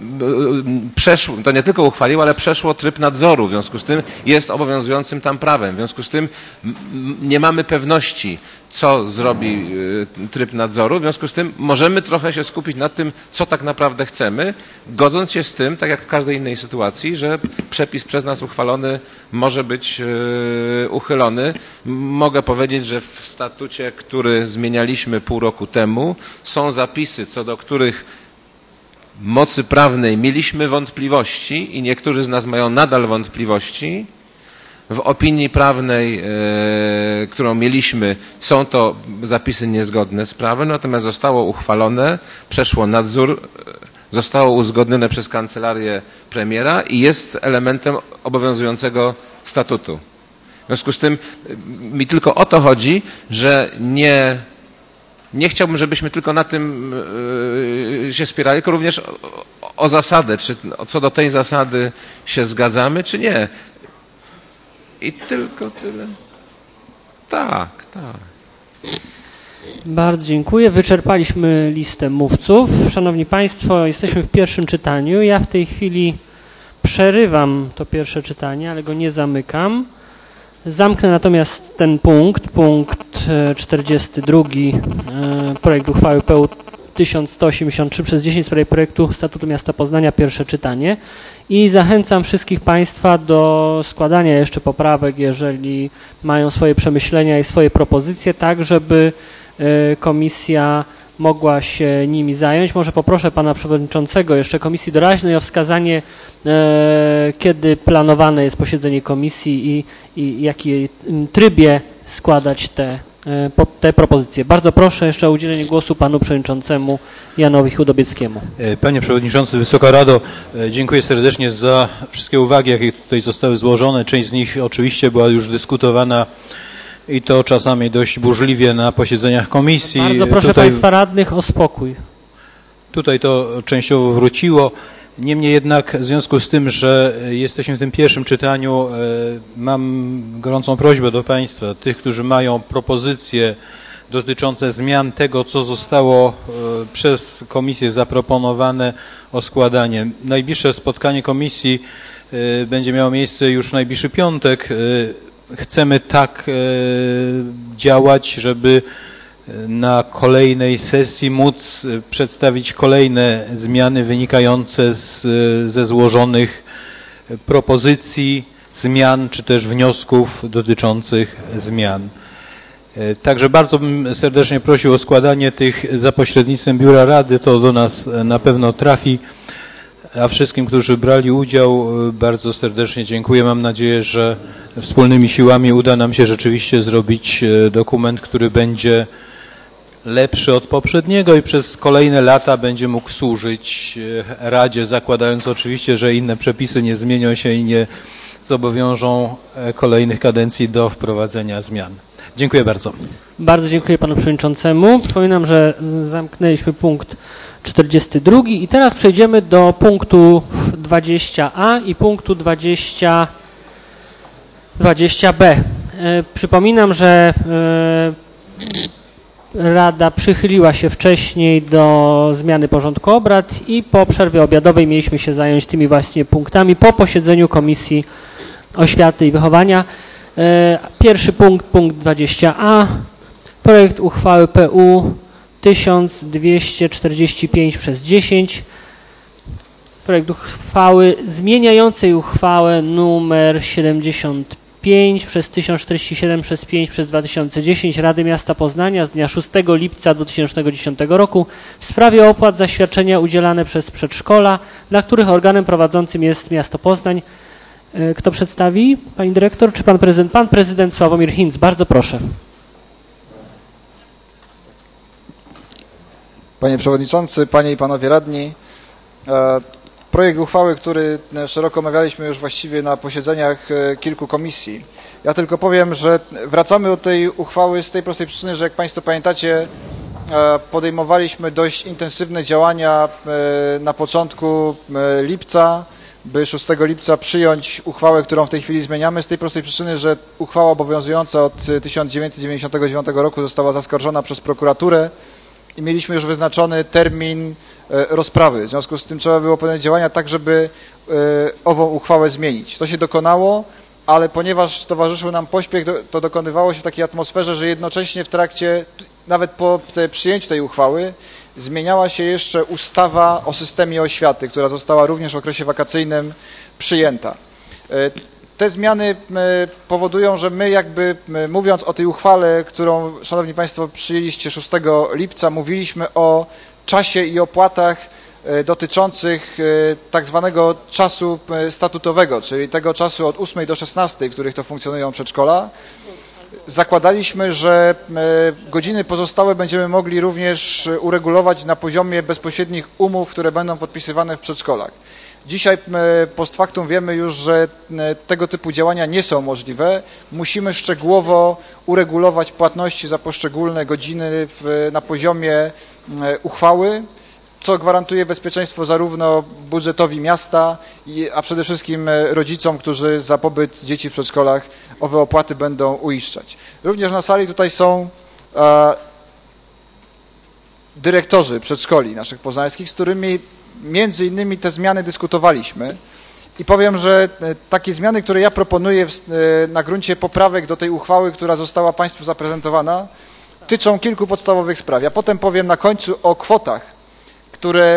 Speaker 6: przeszło, to nie tylko uchwaliło, ale przeszło tryb nadzoru, w związku z tym jest obowiązującym tam prawem, w związku z tym nie mamy pewności, co zrobi tryb nadzoru, w związku z tym możemy trochę się skupić na tym, co tak naprawdę chcemy, godząc się z tym, tak jak w każdej innej sytuacji, że przepis przez nas uchwalony może być uchylony. Mogę powiedzieć, że w statucie, który zmienialiśmy pół roku temu, są zapisy, co do których mocy prawnej mieliśmy wątpliwości i niektórzy z nas mają nadal wątpliwości. W opinii prawnej, e, którą mieliśmy, są to zapisy niezgodne z prawem, natomiast zostało uchwalone, przeszło nadzór, zostało uzgodnione przez kancelarię premiera i jest elementem obowiązującego statutu. W związku z tym mi tylko o to chodzi, że nie Nie chciałbym, żebyśmy tylko na tym się spierali, tylko również o, o zasadę, czy co do tej zasady się zgadzamy, czy nie. I tylko tyle. Tak, tak.
Speaker 1: Bardzo dziękuję. Wyczerpaliśmy listę mówców. Szanowni Państwo, jesteśmy w pierwszym czytaniu. Ja w tej chwili przerywam to pierwsze czytanie, ale go nie zamykam. Zamknę natomiast ten punkt, punkt czterdziesty drugi, projekt uchwały P U tysiąc sto osiemdziesiąt trzy przez dziesięć w sprawie projektu Statutu Miasta Poznania, pierwsze czytanie. I zachęcam wszystkich Państwa do składania jeszcze poprawek, jeżeli mają swoje przemyślenia i swoje propozycje, tak żeby komisja mogła się nimi zająć. Może poproszę pana przewodniczącego jeszcze Komisji Doraźnej o wskazanie, e, kiedy planowane jest posiedzenie komisji i, i w jakim trybie składać te, e, po, te propozycje. Bardzo proszę jeszcze o udzielenie głosu panu przewodniczącemu Janowi Chudobieckiemu.
Speaker 7: Panie przewodniczący, Wysoka Rado, dziękuję serdecznie za wszystkie uwagi, jakie tutaj zostały złożone. Część z nich oczywiście była już dyskutowana i to czasami dość burzliwie na posiedzeniach komisji.
Speaker 1: Bardzo proszę tutaj, Państwa radnych o spokój. Tutaj to częściowo wróciło. Niemniej jednak w związku z tym, że jesteśmy w tym pierwszym czytaniu, mam gorącą prośbę do Państwa, tych, którzy mają propozycje dotyczące zmian tego, co zostało przez komisję zaproponowane, o składanie. Najbliższe spotkanie komisji będzie miało miejsce już w najbliższy piątek. Chcemy tak e, działać, żeby na kolejnej sesji móc przedstawić kolejne zmiany wynikające z, ze złożonych propozycji zmian, czy też wniosków dotyczących zmian. E, także bardzo bym serdecznie prosił o składanie tych za pośrednictwem Biura Rady, to do nas na pewno trafi. A wszystkim, którzy brali udział, bardzo serdecznie dziękuję. Mam nadzieję, że wspólnymi siłami uda nam się rzeczywiście zrobić dokument, który będzie lepszy od poprzedniego i przez kolejne lata będzie mógł służyć Radzie, zakładając oczywiście, że inne przepisy nie zmienią się i nie zobowiążą kolejnych kadencji do wprowadzenia zmian. Dziękuję bardzo.
Speaker 8: Bardzo dziękuję panu przewodniczącemu. Przypominam, że zamknęliśmy punkt czterdziesty drugi i teraz przejdziemy do punktu dwadzieścia a i punktu dwadzieścia b. Przypominam, że Rada przychyliła się wcześniej do zmiany porządku obrad i po przerwie obiadowej mieliśmy się zająć tymi właśnie punktami po posiedzeniu Komisji Oświaty i Wychowania. Pierwszy punkt, punkt dwadzieścia a, projekt uchwały P U tysiąc dwieście czterdzieści pięć przez dziesięć, projekt uchwały zmieniającej uchwałę numer siedemdziesiąt pięć przez tysiąc czterdzieści siedem przez pięć przez dwa tysiące dziesięć Rady Miasta Poznania z dnia szóstego lipca dwa tysiące dziesiątego roku w sprawie opłat za świadczenia udzielane przez przedszkola, dla których organem prowadzącym jest miasto Poznań. Kto przedstawi? Pani dyrektor czy pan prezydent? Pan prezydent Sławomir Hinc. Bardzo proszę.
Speaker 9: Panie Przewodniczący, Panie i Panowie Radni, projekt uchwały, który szeroko omawialiśmy już właściwie na posiedzeniach kilku komisji. Ja tylko powiem, że wracamy do tej uchwały z tej prostej przyczyny, że jak Państwo pamiętacie, podejmowaliśmy dość intensywne działania na początku lipca, by szóstego lipca przyjąć uchwałę, którą w tej chwili zmieniamy, z tej prostej przyczyny, że uchwała obowiązująca od tysiąc dziewięćset dziewięćdziesiątego dziewiątego roku została zaskarżona przez prokuraturę i mieliśmy już wyznaczony termin rozprawy. W związku z tym trzeba było podjąć działania tak, żeby ową uchwałę zmienić. To się dokonało, ale ponieważ towarzyszył nam pośpiech, to dokonywało się w takiej atmosferze, że jednocześnie w trakcie, nawet po przyjęciu tej uchwały, zmieniała się jeszcze ustawa o systemie oświaty, która została również w okresie wakacyjnym przyjęta. Te zmiany powodują, że my jakby mówiąc o tej uchwale, którą, Szanowni Państwo, przyjęliście szóstego lipca, mówiliśmy o czasie i opłatach dotyczących tak zwanego czasu statutowego, czyli tego czasu od ósmej do szesnastej, w których to funkcjonują przedszkola. Zakładaliśmy, że godziny pozostałe będziemy mogli również uregulować na poziomie bezpośrednich umów, które będą podpisywane w przedszkolach. Dzisiaj post factum wiemy już, że tego typu działania nie są możliwe. Musimy szczegółowo uregulować płatności za poszczególne godziny w, na poziomie uchwały, co gwarantuje bezpieczeństwo zarówno budżetowi miasta, a przede wszystkim rodzicom, którzy za pobyt dzieci w przedszkolach owe opłaty będą uiszczać. Również na sali tutaj są a, dyrektorzy przedszkoli naszych poznańskich, z którymi między innymi te zmiany dyskutowaliśmy i powiem, że takie zmiany, które ja proponuję w, na gruncie poprawek do tej uchwały, która została Państwu zaprezentowana, tyczą kilku podstawowych spraw. Ja potem powiem na końcu o kwotach, które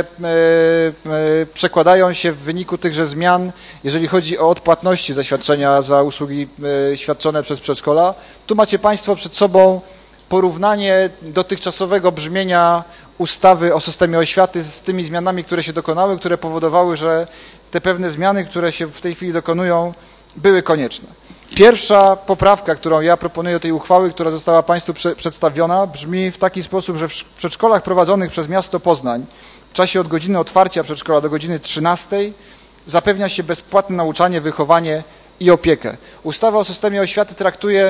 Speaker 9: przekładają się w wyniku tychże zmian, jeżeli chodzi o odpłatności za świadczenia za usługi świadczone przez przedszkola. Tu macie Państwo przed sobą porównanie dotychczasowego brzmienia ustawy o systemie oświaty z tymi zmianami, które się dokonały, które powodowały, że te pewne zmiany, które się w tej chwili dokonują, były konieczne. Pierwsza poprawka, którą ja proponuję do tej uchwały, która została Państwu prze przedstawiona, brzmi w taki sposób, że w przedszkolach prowadzonych przez miasto Poznań w czasie od godziny otwarcia przedszkola do godziny trzynastej zapewnia się bezpłatne nauczanie, wychowanie i opiekę. Ustawa o systemie oświaty traktuje,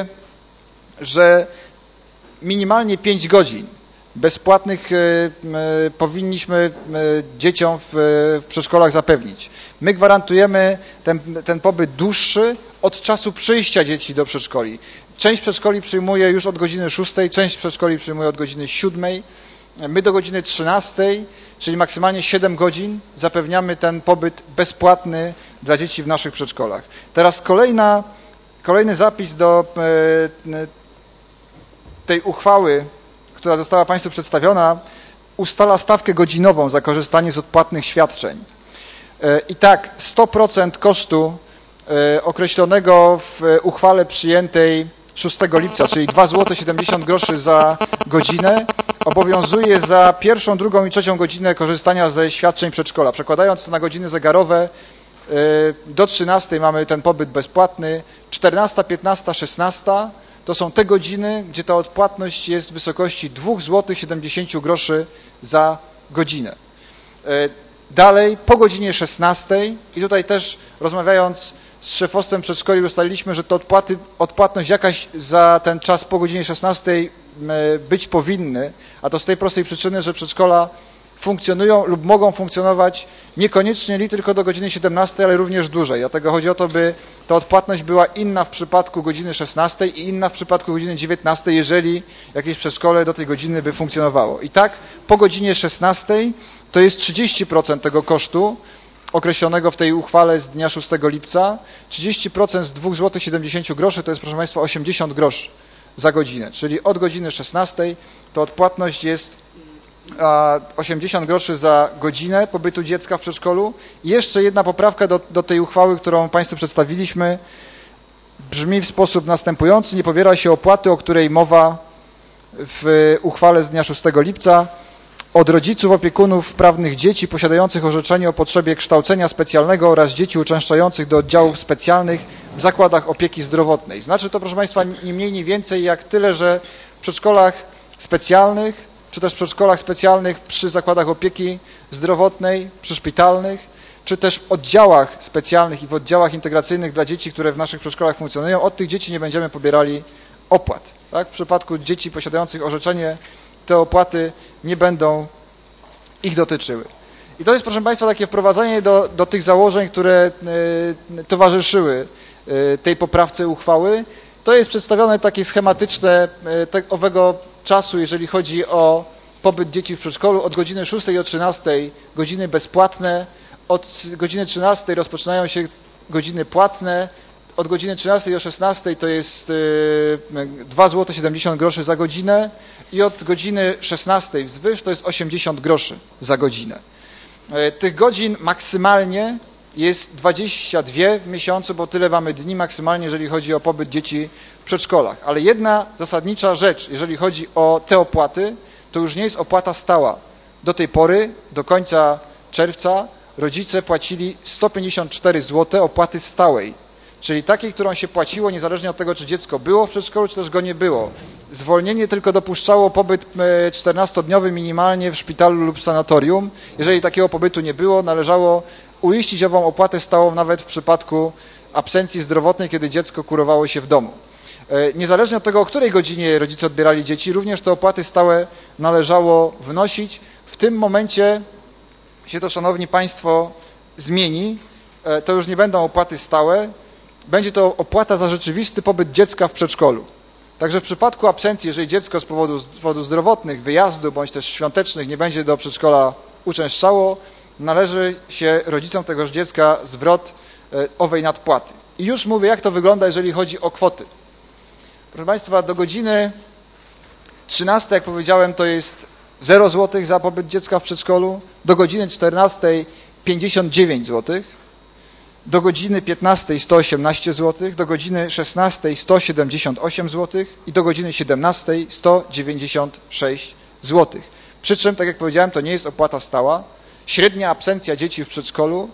Speaker 9: że minimalnie pięć godzin bezpłatnych e, powinniśmy e, dzieciom w, w przedszkolach zapewnić. My gwarantujemy ten, ten pobyt dłuższy od czasu przyjścia dzieci do przedszkoli. Część przedszkoli przyjmuje już od godziny szóstej, część przedszkoli przyjmuje od godziny siódmej. My do godziny trzynastej, czyli maksymalnie siedem godzin, zapewniamy ten pobyt bezpłatny dla dzieci w naszych przedszkolach. Teraz kolejna, kolejny zapis do e, tej uchwały, która została Państwu przedstawiona, ustala stawkę godzinową za korzystanie z odpłatnych świadczeń. I tak sto procent kosztu określonego w uchwale przyjętej szóstego lipca, czyli dwa złote siedemdziesiąt groszy za godzinę, obowiązuje za pierwszą, drugą i trzecią godzinę korzystania ze świadczeń przedszkola. Przekładając to na godziny zegarowe, do trzynastej mamy ten pobyt bezpłatny, czternasta, piętnasta, szesnasta to są te godziny, gdzie ta odpłatność jest w wysokości dwa złote siedemdziesiąt groszy za godzinę. Dalej, po godzinie szesnastej, i tutaj też rozmawiając z szefostwem przedszkoli ustaliliśmy, że to odpłaty, odpłatność jakaś za ten czas po godzinie szesnastej być powinny, a to z tej prostej przyczyny, że przedszkola funkcjonują lub mogą funkcjonować niekoniecznie li tylko do godziny siedemnastej, ale również dłużej. Dlatego chodzi o to, by ta odpłatność była inna w przypadku godziny szesnastej i inna w przypadku godziny dziewiętnastej, jeżeli jakieś przedszkole do tej godziny by funkcjonowało. I tak po godzinie szesnastej to jest trzydzieści procent tego kosztu określonego w tej uchwale z dnia szóstego lipca. trzydzieści procent z dwa złote siedemdziesiąt groszy to jest, proszę Państwa, osiemdziesiąt groszy za godzinę. Czyli od godziny szesnastej to odpłatność jest osiemdziesiąt groszy za godzinę pobytu dziecka w przedszkolu. I jeszcze jedna poprawka do, do tej uchwały, którą Państwu przedstawiliśmy, brzmi w sposób następujący. Nie pobiera się opłaty, o której mowa w uchwale z dnia szóstego lipca, od rodziców opiekunów prawnych dzieci posiadających orzeczenie o potrzebie kształcenia specjalnego oraz dzieci uczęszczających do oddziałów specjalnych w zakładach opieki zdrowotnej. Znaczy to, proszę Państwa, ni mniej, ni więcej jak tyle, że w przedszkolach specjalnych, czy też w przedszkolach specjalnych przy zakładach opieki zdrowotnej, przyszpitalnych, czy też w oddziałach specjalnych i w oddziałach integracyjnych dla dzieci, które w naszych przedszkolach funkcjonują, od tych dzieci nie będziemy pobierali opłat. Tak? W przypadku dzieci posiadających orzeczenie te opłaty nie będą ich dotyczyły. I to jest, proszę Państwa, takie wprowadzenie do, do tych założeń, które y, towarzyszyły y, tej poprawce uchwały. To jest przedstawione takie schematyczne y, te, owego czasu, jeżeli chodzi o pobyt dzieci w przedszkolu. Od godziny szóstej do trzynastej godziny bezpłatne, od godziny trzynastej rozpoczynają się godziny płatne, od godziny trzynastej do szesnastej to jest dwa złote siedemdziesiąt groszy za godzinę i od godziny szesnastej wzwyż to jest osiemdziesiąt groszy za godzinę. Tych godzin maksymalnie jest dwadzieścia dwa w miesiącu, bo tyle mamy dni maksymalnie, jeżeli chodzi o pobyt dzieci w przedszkolach. Ale jedna zasadnicza rzecz, jeżeli chodzi o te opłaty, to już nie jest opłata stała. Do tej pory, do końca czerwca, rodzice płacili sto pięćdziesiąt cztery złote opłaty stałej, czyli takiej, którą się płaciło niezależnie od tego, czy dziecko było w przedszkolu, czy też go nie było. Zwolnienie tylko dopuszczało pobyt czternastodniowy minimalnie w szpitalu lub sanatorium. Jeżeli takiego pobytu nie było, należało uiścić ową opłatę stałą nawet w przypadku absencji zdrowotnej, kiedy dziecko kurowało się w domu. Niezależnie od tego, o której godzinie rodzice odbierali dzieci, również te opłaty stałe należało wnosić. W tym momencie się to, Szanowni Państwo, zmieni. To już nie będą opłaty stałe, będzie to opłata za rzeczywisty pobyt dziecka w przedszkolu. Także w przypadku absencji, jeżeli dziecko z powodu, z powodów zdrowotnych, wyjazdu bądź też świątecznych nie będzie do przedszkola uczęszczało, należy się rodzicom tegoż dziecka zwrot owej nadpłaty. I już mówię, jak to wygląda, jeżeli chodzi o kwoty. Proszę Państwa, do godziny trzynastej, jak powiedziałem, to jest zero złotych za pobyt dziecka w przedszkolu, do godziny czternastej pięćdziesiąt dziewięć złotych, do godziny piętnastej sto osiemnaście złotych, do godziny szesnastej sto siedemdziesiąt osiem złotych i do godziny siedemnastej sto dziewięćdziesiąt sześć złotych. Przy czym, tak jak powiedziałem, to nie jest opłata stała. Średnia absencja dzieci w przedszkolu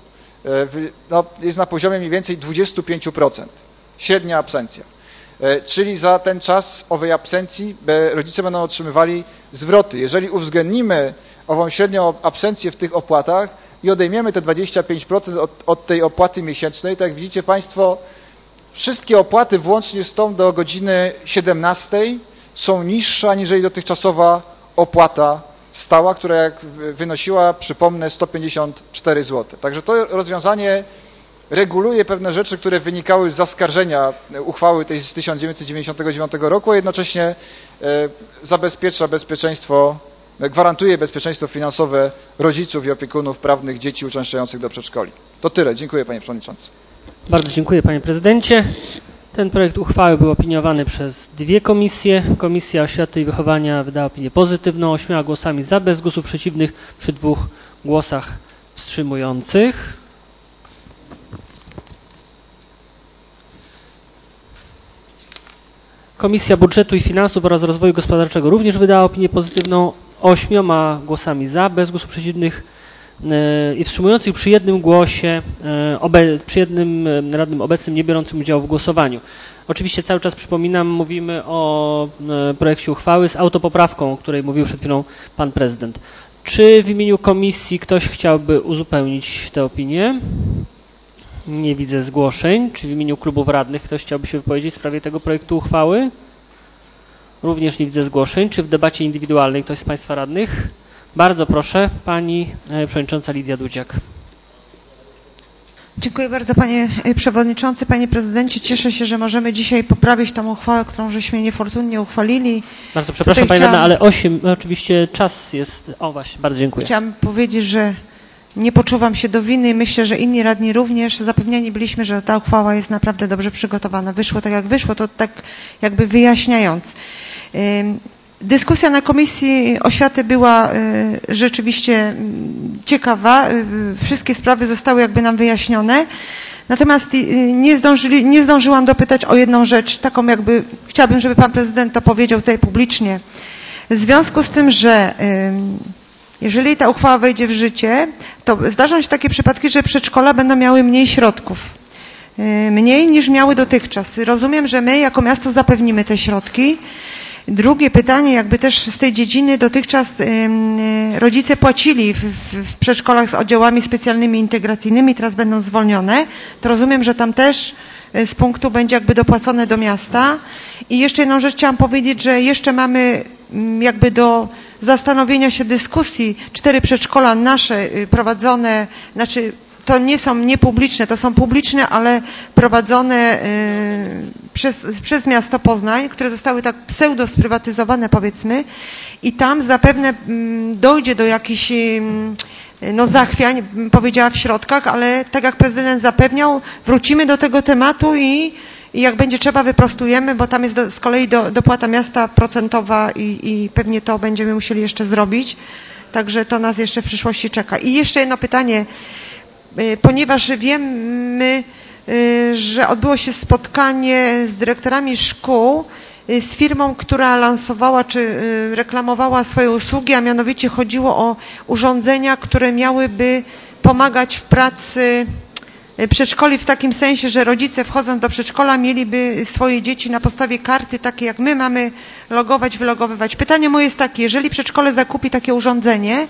Speaker 9: no, jest na poziomie mniej więcej dwadzieścia pięć procent. Średnia absencja. Czyli za ten czas owej absencji rodzice będą otrzymywali zwroty. Jeżeli uwzględnimy ową średnią absencję w tych opłatach i odejmiemy te dwadzieścia pięć procent od, od tej opłaty miesięcznej, tak jak widzicie Państwo, wszystkie opłaty włącznie z tą do godziny siedemnastej są niższe aniżeli dotychczasowa opłata stała, która jak wynosiła, przypomnę, sto pięćdziesiąt cztery złote. Także to rozwiązanie reguluje pewne rzeczy, które wynikały z zaskarżenia uchwały tej z tysiąc dziewięćset dziewięćdziesiątego dziewiątego roku, a jednocześnie zabezpiecza bezpieczeństwo, gwarantuje bezpieczeństwo finansowe rodziców i opiekunów prawnych dzieci uczęszczających do przedszkoli. To tyle. Dziękuję, Panie Przewodniczący.
Speaker 8: Bardzo dziękuję, Panie Prezydencie. Ten projekt uchwały był opiniowany przez dwie komisje. Komisja Oświaty i Wychowania wydała opinię pozytywną, ośmioma głosami za, bez głosów przeciwnych, przy dwóch głosach wstrzymujących. Komisja Budżetu i Finansów oraz Rozwoju Gospodarczego również wydała opinię pozytywną, ośmioma głosami za, bez głosów przeciwnych i wstrzymujących, przy jednym głosie, przy jednym radnym obecnym nie biorącym udziału w głosowaniu. Oczywiście cały czas przypominam, mówimy o projekcie uchwały z autopoprawką, o której mówił przed chwilą Pan Prezydent. Czy w imieniu komisji ktoś chciałby uzupełnić tę opinię? Nie widzę zgłoszeń. Czy w imieniu klubów radnych ktoś chciałby się wypowiedzieć w sprawie tego projektu uchwały? Również nie widzę zgłoszeń. Czy w debacie indywidualnej ktoś z Państwa radnych? Bardzo proszę, Pani Przewodnicząca Lidia Dudziak.
Speaker 10: Dziękuję bardzo Panie Przewodniczący, Panie Prezydencie. Cieszę się, że możemy dzisiaj poprawić tą uchwałę, którą żeśmy niefortunnie uchwalili.
Speaker 8: Bardzo przepraszam Pani Radna, ale osiem, oczywiście czas jest... O właśnie, bardzo dziękuję.
Speaker 10: Chciałam powiedzieć, że nie poczuwam się do winy i myślę, że inni radni również. Zapewniani byliśmy, że ta uchwała jest naprawdę dobrze przygotowana. Wyszło tak jak wyszło, to tak jakby wyjaśniając. Dyskusja na Komisji Oświaty była rzeczywiście ciekawa. Wszystkie sprawy zostały jakby nam wyjaśnione. Natomiast nie, zdążyli, nie zdążyłam dopytać o jedną rzecz, taką jakby chciałabym, żeby Pan Prezydent to powiedział tutaj publicznie. W związku z tym, że jeżeli ta uchwała wejdzie w życie, to zdarzą się takie przypadki, że przedszkola będą miały mniej środków. Mniej niż miały dotychczas. Rozumiem, że my jako miasto zapewnimy te środki. Drugie pytanie, jakby też z tej dziedziny dotychczas rodzice płacili w, w, w przedszkolach z oddziałami specjalnymi integracyjnymi, teraz będą zwolnione, to rozumiem, że tam też z punktu będzie jakby dopłacone do miasta. I jeszcze jedną rzecz chciałam powiedzieć, że jeszcze mamy jakby do zastanowienia się dyskusji cztery przedszkola nasze prowadzone, znaczy to nie są niepubliczne, to są publiczne, ale prowadzone y, przez, przez miasto Poznań, które zostały tak pseudo sprywatyzowane, powiedzmy, i tam zapewne y, dojdzie do jakichś y, no, zachwiań, bym powiedziała, w środkach, ale tak jak prezydent zapewniał, wrócimy do tego tematu i, i jak będzie trzeba, wyprostujemy, bo tam jest do, z kolei do, dopłata miasta procentowa i, i pewnie to będziemy musieli jeszcze zrobić. Także to nas jeszcze w przyszłości czeka. I jeszcze jedno pytanie. Ponieważ wiemy, że odbyło się spotkanie z dyrektorami szkół z firmą, która lansowała czy reklamowała swoje usługi, a mianowicie chodziło o urządzenia, które miałyby pomagać w pracy przedszkoli w takim sensie, że rodzice wchodząc do przedszkola mieliby swoje dzieci na podstawie karty, takie jak my mamy, logować, wylogowywać. Pytanie moje jest takie, jeżeli przedszkole zakupi takie urządzenie,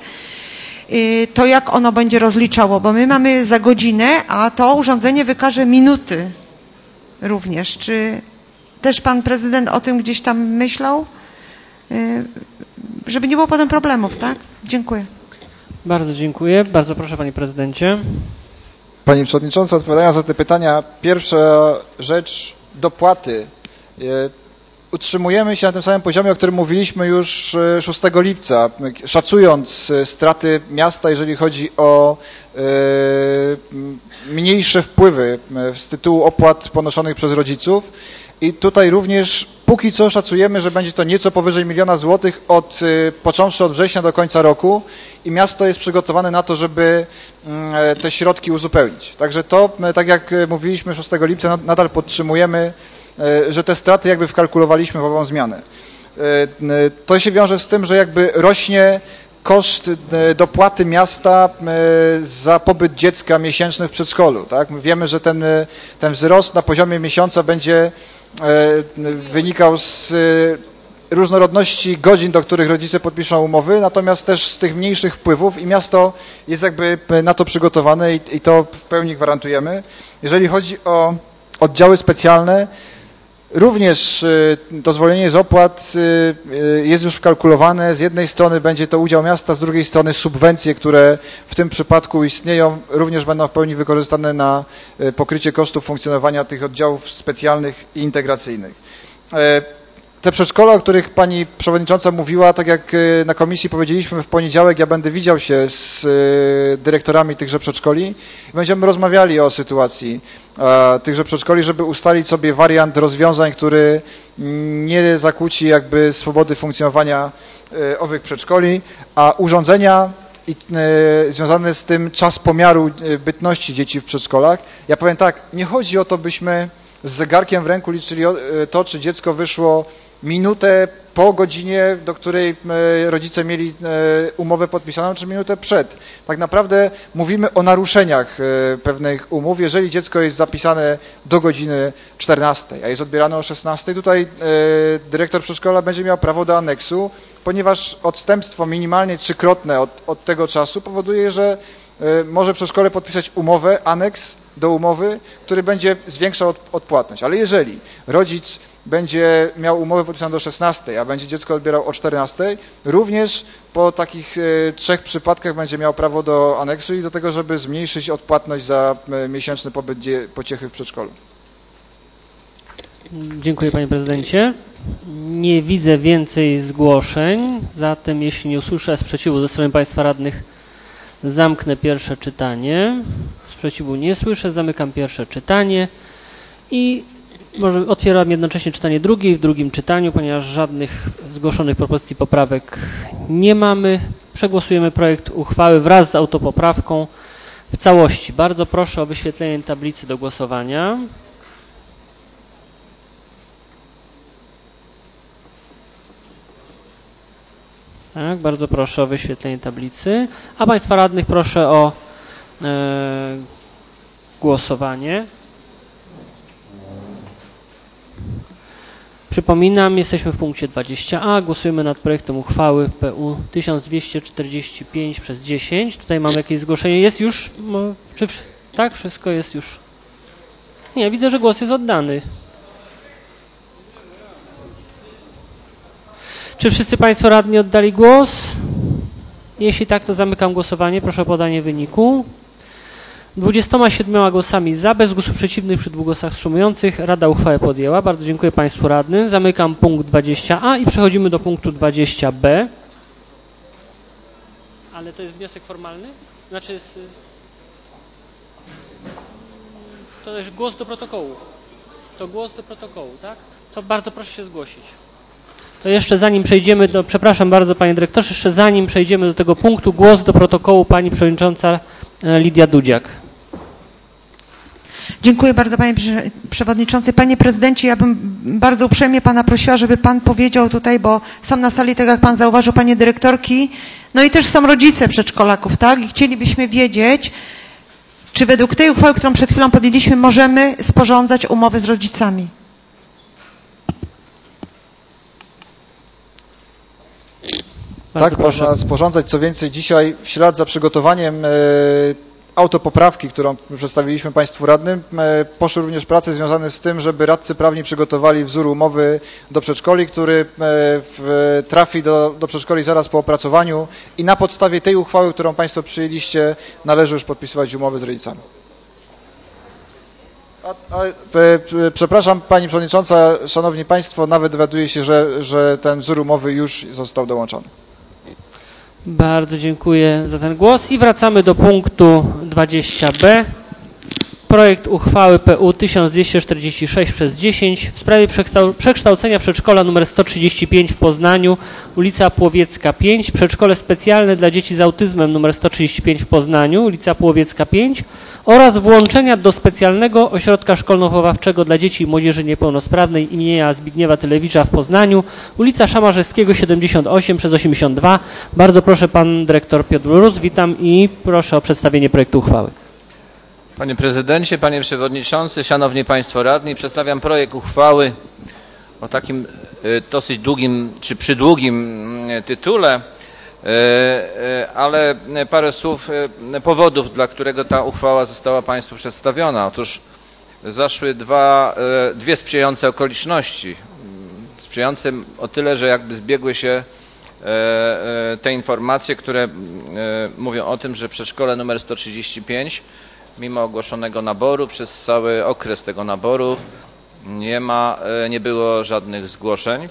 Speaker 10: to jak ono będzie rozliczało, bo my mamy za godzinę, a to urządzenie wykaże minuty również. Czy też Pan Prezydent o tym gdzieś tam myślał? Żeby nie było potem problemów, tak? Dziękuję.
Speaker 8: Bardzo dziękuję. Bardzo proszę, Panie Prezydencie.
Speaker 9: Pani Przewodnicząca, odpowiadając za te pytania, pierwsza rzecz, dopłaty. Utrzymujemy się na tym samym poziomie, o którym mówiliśmy już szóstego lipca, szacując straty miasta, jeżeli chodzi o mniejsze wpływy z tytułu opłat ponoszonych przez rodziców. I tutaj również póki co szacujemy, że będzie to nieco powyżej miliona złotych od, począwszy od września do końca roku i miasto jest przygotowane na to, żeby te środki uzupełnić. Także to, tak jak mówiliśmy szóstego lipca, nadal podtrzymujemy, że te straty jakby wkalkulowaliśmy w ową zmianę. To się wiąże z tym, że jakby rośnie koszt dopłaty miasta za pobyt dziecka miesięczny w przedszkolu. Tak? Wiemy, że ten, ten wzrost na poziomie miesiąca będzie wynikał z różnorodności godzin, do których rodzice podpiszą umowy, natomiast też z tych mniejszych wpływów i miasto jest jakby na to przygotowane i, i to w pełni gwarantujemy. Jeżeli chodzi o oddziały specjalne, również dozwolenie z opłat jest już wkalkulowane. Z jednej strony będzie to udział miasta, z drugiej strony subwencje, które w tym przypadku istnieją, również będą w pełni wykorzystane na pokrycie kosztów funkcjonowania tych oddziałów specjalnych i integracyjnych. Te przedszkola, o których Pani Przewodnicząca mówiła, tak jak na komisji powiedzieliśmy w poniedziałek, ja będę widział się z dyrektorami tychże przedszkoli i będziemy rozmawiali o sytuacji tychże przedszkoli, żeby ustalić sobie wariant rozwiązań, który nie zakłóci jakby swobody funkcjonowania owych przedszkoli, a urządzenia i związane z tym czas pomiaru bytności dzieci w przedszkolach. Ja powiem tak, nie chodzi o to, byśmy z zegarkiem w ręku liczyli to, czy dziecko wyszło minutę po godzinie, do której rodzice mieli umowę podpisaną, czy minutę przed. Tak naprawdę mówimy o naruszeniach pewnych umów. Jeżeli dziecko jest zapisane do godziny czternastej, a jest odbierane o szesnastej, tutaj dyrektor przedszkola będzie miał prawo do aneksu, ponieważ odstępstwo minimalnie trzykrotne od, od tego czasu powoduje, że może przedszkole podpisać umowę, aneks, do umowy, który będzie zwiększał odpłatność. Ale jeżeli rodzic będzie miał umowę podpisaną do szesnastej, a będzie dziecko odbierał o czternastej, również po takich e, trzech przypadkach będzie miał prawo do aneksu i do tego, żeby zmniejszyć odpłatność za e, miesięczny pobyt dzie- pociechy w przedszkolu.
Speaker 8: Dziękuję panie prezydencie. Nie widzę więcej zgłoszeń, zatem jeśli nie usłyszę sprzeciwu ze strony państwa radnych, zamknę pierwsze czytanie. Sprzeciwu nie słyszę, zamykam pierwsze czytanie i może otwieram jednocześnie czytanie drugie w drugim czytaniu, ponieważ żadnych zgłoszonych propozycji poprawek nie mamy. Przegłosujemy projekt uchwały wraz z autopoprawką w całości. Bardzo proszę o wyświetlenie tablicy do głosowania. Tak, bardzo proszę o wyświetlenie tablicy. A państwa radnych proszę o e, głosowanie. Przypominam, jesteśmy w punkcie dwadzieścia a. Głosujemy nad projektem uchwały P U tysiąc dwieście czterdzieści pięć przez dziesięć. Tutaj mamy jakieś zgłoszenie. Jest już? Czy, tak, wszystko jest już. Nie, widzę, że głos jest oddany. Czy wszyscy państwo radni oddali głos? Jeśli tak, to zamykam głosowanie. Proszę o podanie wyniku. dwudziestoma siedmioma głosami za, bez głosów przeciwnych przy dwóch głosach wstrzymujących Rada uchwałę podjęła. Bardzo dziękuję państwu radnym. Zamykam punkt dwadzieścia a i przechodzimy do punktu dwadzieścia b. Ale to jest wniosek formalny? Znaczy jest... To jest głos do protokołu. To głos do protokołu, tak? To bardzo proszę się zgłosić. To jeszcze zanim przejdziemy do, przepraszam bardzo panie dyrektorze, jeszcze zanim przejdziemy do tego punktu, głos do protokołu pani przewodnicząca Lidia Dudziak.
Speaker 10: Dziękuję bardzo panie przewodniczący. Panie prezydencie, ja bym bardzo uprzejmie pana prosiła, żeby pan powiedział tutaj, bo są na sali, tak jak pan zauważył, panie dyrektorki, no i też są rodzice przedszkolaków, tak? I chcielibyśmy wiedzieć, czy według tej uchwały, którą przed chwilą podjęliśmy, możemy sporządzać umowy z rodzicami.
Speaker 9: Bardzo tak, proszę. Można sporządzać. Co więcej, dzisiaj w ślad za przygotowaniem e, autopoprawki, którą przedstawiliśmy państwu radnym, e, poszły również prace związane z tym, żeby radcy prawni przygotowali wzór umowy do przedszkoli, który e, w, trafi do, do przedszkoli zaraz po opracowaniu i na podstawie tej uchwały, którą państwo przyjęliście, należy już podpisywać umowy z rodzicami. A, a, p, p, przepraszam pani przewodnicząca, szanowni państwo, nawet dowiaduję się, że, że ten wzór umowy już został dołączony.
Speaker 8: Bardzo dziękuję za ten głos i wracamy do punktu dwadzieścia b. Projekt uchwały P U tysiąc dwieście czterdzieści sześć przez dziesięć w sprawie przekształcenia przedszkola nr sto trzydzieści pięć w Poznaniu, ulica Płowiecka pięć, przedszkole specjalne dla dzieci z autyzmem nr sto trzydzieści pięć w Poznaniu, ulica Płowiecka pięć oraz włączenia do specjalnego ośrodka szkolno-wychowawczego dla dzieci i młodzieży niepełnosprawnej imienia Zbigniewa Tylewicza w Poznaniu, ulica Szamarzewskiego siedemdziesiąt osiem przez osiemdziesiąt dwa. Bardzo proszę pan dyrektor Piotr Rus, witam i proszę o przedstawienie projektu uchwały.
Speaker 11: Panie prezydencie, panie przewodniczący, szanowni państwo radni, przedstawiam projekt uchwały o takim dosyć długim czy przydługim tytule, ale parę słów powodów, dla którego ta uchwała została państwu przedstawiona. Otóż zaszły dwa, dwie sprzyjające okoliczności. Sprzyjające o tyle, że jakby zbiegły się te informacje, które mówią o tym, że przedszkole numer sto trzydzieści pięć mimo ogłoszonego naboru przez cały okres tego naboru nie ma, nie było żadnych zgłoszeń.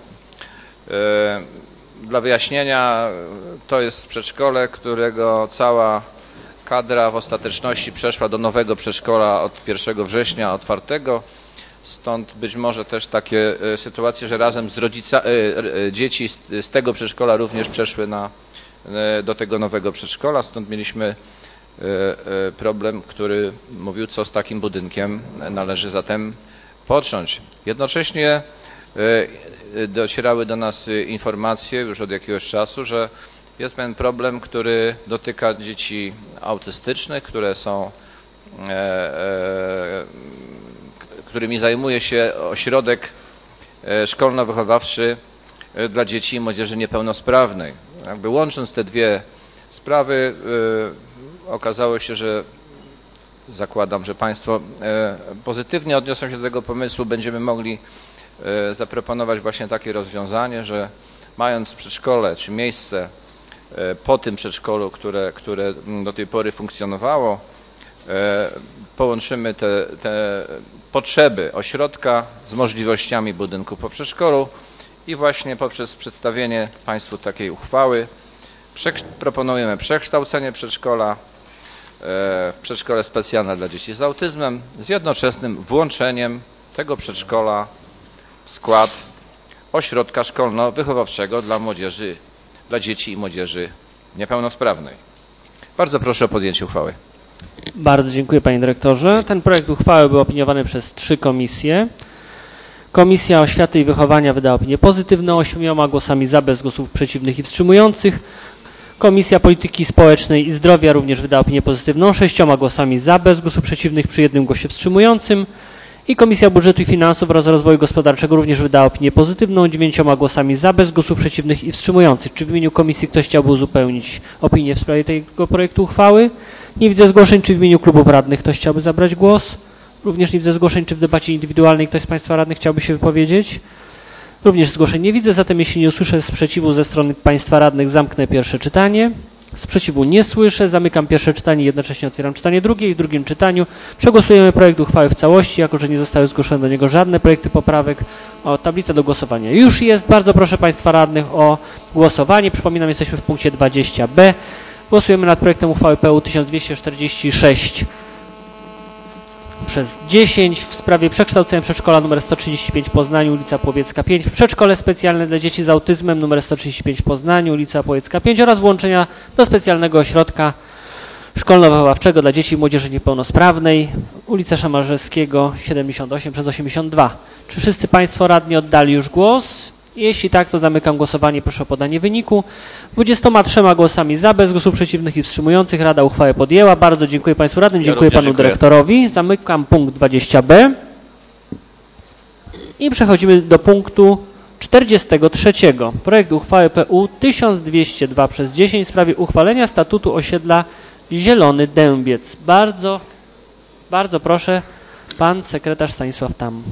Speaker 11: Dla wyjaśnienia, to jest przedszkole, którego cała kadra w ostateczności przeszła do nowego przedszkola od pierwszego września otwartego. Stąd być może też takie sytuacje, że razem z rodzicami dzieci z tego przedszkola również przeszły na, do tego nowego przedszkola. Stąd mieliśmy problem, który mówił, co z takim budynkiem należy zatem począć. Jednocześnie docierały do nas informacje już od jakiegoś czasu, że jest pewien problem, który dotyka dzieci autystycznych, które są, e, e, którymi zajmuje się ośrodek szkolno-wychowawczy dla dzieci i młodzieży niepełnosprawnej. Jakby łącząc te dwie sprawy, e, okazało się, że zakładam, że Państwo pozytywnie odniosą się do tego pomysłu, będziemy mogli zaproponować właśnie takie rozwiązanie, że mając przedszkole czy miejsce po tym przedszkolu, które, które do tej pory funkcjonowało, połączymy te, te potrzeby ośrodka z możliwościami budynku po przedszkolu i właśnie poprzez przedstawienie Państwu takiej uchwały proponujemy przekształcenie przedszkola w przedszkole specjalne dla dzieci z autyzmem z jednoczesnym włączeniem tego przedszkola w skład ośrodka szkolno-wychowawczego dla młodzieży, dla dzieci i młodzieży niepełnosprawnej. Bardzo proszę o podjęcie uchwały.
Speaker 8: Bardzo dziękuję panie dyrektorze. Ten projekt uchwały był opiniowany przez trzy komisje. Komisja Oświaty i Wychowania wydała opinię pozytywną, ośmioma głosami za, bez głosów przeciwnych i wstrzymujących. Komisja Polityki Społecznej i Zdrowia również wydała opinię pozytywną, sześcioma głosami za, bez głosów przeciwnych, przy jednym głosie wstrzymującym. I Komisja Budżetu i Finansów oraz Rozwoju Gospodarczego również wydała opinię pozytywną, dziewięcioma głosami za, bez głosów przeciwnych i wstrzymujących. Czy w imieniu komisji ktoś chciałby uzupełnić opinię w sprawie tego projektu uchwały? Nie widzę zgłoszeń. Czy w imieniu klubów radnych ktoś chciałby zabrać głos? Również nie widzę zgłoszeń. Czy w debacie indywidualnej ktoś z Państwa radnych chciałby się wypowiedzieć? Również zgłoszeń nie widzę, zatem jeśli nie usłyszę sprzeciwu ze strony Państwa radnych, zamknę pierwsze czytanie. Sprzeciwu nie słyszę, zamykam pierwsze czytanie i jednocześnie otwieram czytanie drugie i w drugim czytaniu przegłosujemy projekt uchwały w całości, jako że nie zostały zgłoszone do niego żadne projekty poprawek. O, tablica do głosowania już jest. Bardzo proszę Państwa radnych o głosowanie. Przypominam, jesteśmy w punkcie dwadzieścia b. Głosujemy nad projektem uchwały P U tysiąc dwieście czterdzieści sześć przez dziesięć w sprawie przekształcenia przedszkola nr sto trzydzieści pięć w Poznaniu, ulica Płowiecka pięć, w przedszkole specjalne dla dzieci z autyzmem nr sto trzydzieści pięć w Poznaniu, ulica Płowiecka pięć oraz włączenia do specjalnego ośrodka szkolno-wychowawczego dla dzieci i młodzieży niepełnosprawnej, ulica Szamarzyskiego siedemdziesiąt osiem przez osiemdziesiąt dwa. Czy wszyscy Państwo radni oddali już głos? Jeśli tak, to zamykam głosowanie. Proszę o podanie wyniku. dwudziestoma trzema głosami za, bez głosów przeciwnych i wstrzymujących Rada uchwałę podjęła. Bardzo dziękuję Państwu radnym, dziękuję ja Panu dziękuję. dyrektorowi. Zamykam punkt dwadzieścia b i przechodzimy do punktu czterdziestego trzeciego. Projekt uchwały P U tysiąc dwieście dwa przez dziesięć w sprawie uchwalenia statutu osiedla Zielony Dębiec. Bardzo, bardzo proszę, Pan sekretarz Stanisław Tam.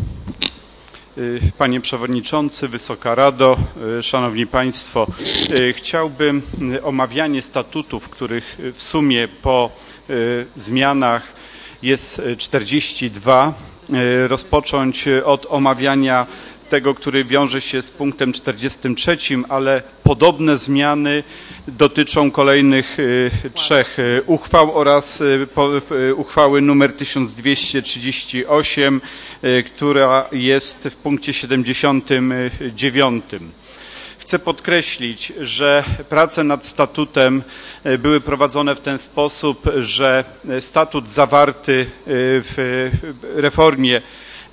Speaker 12: Panie Przewodniczący, Wysoka Rado, Szanowni Państwo, chciałbym omawianie statutów, których w sumie po zmianach jest czterdzieści dwa, rozpocząć od omawiania tego, który wiąże się z punktem czterdziestym trzecim, ale podobne zmiany dotyczą kolejnych trzech uchwał oraz uchwały numer tysiąc dwieście trzydzieści osiem, która jest w punkcie siedemdziesiątym dziewiątym. Chcę podkreślić, że prace nad statutem były prowadzone w ten sposób, że statut zawarty w reformie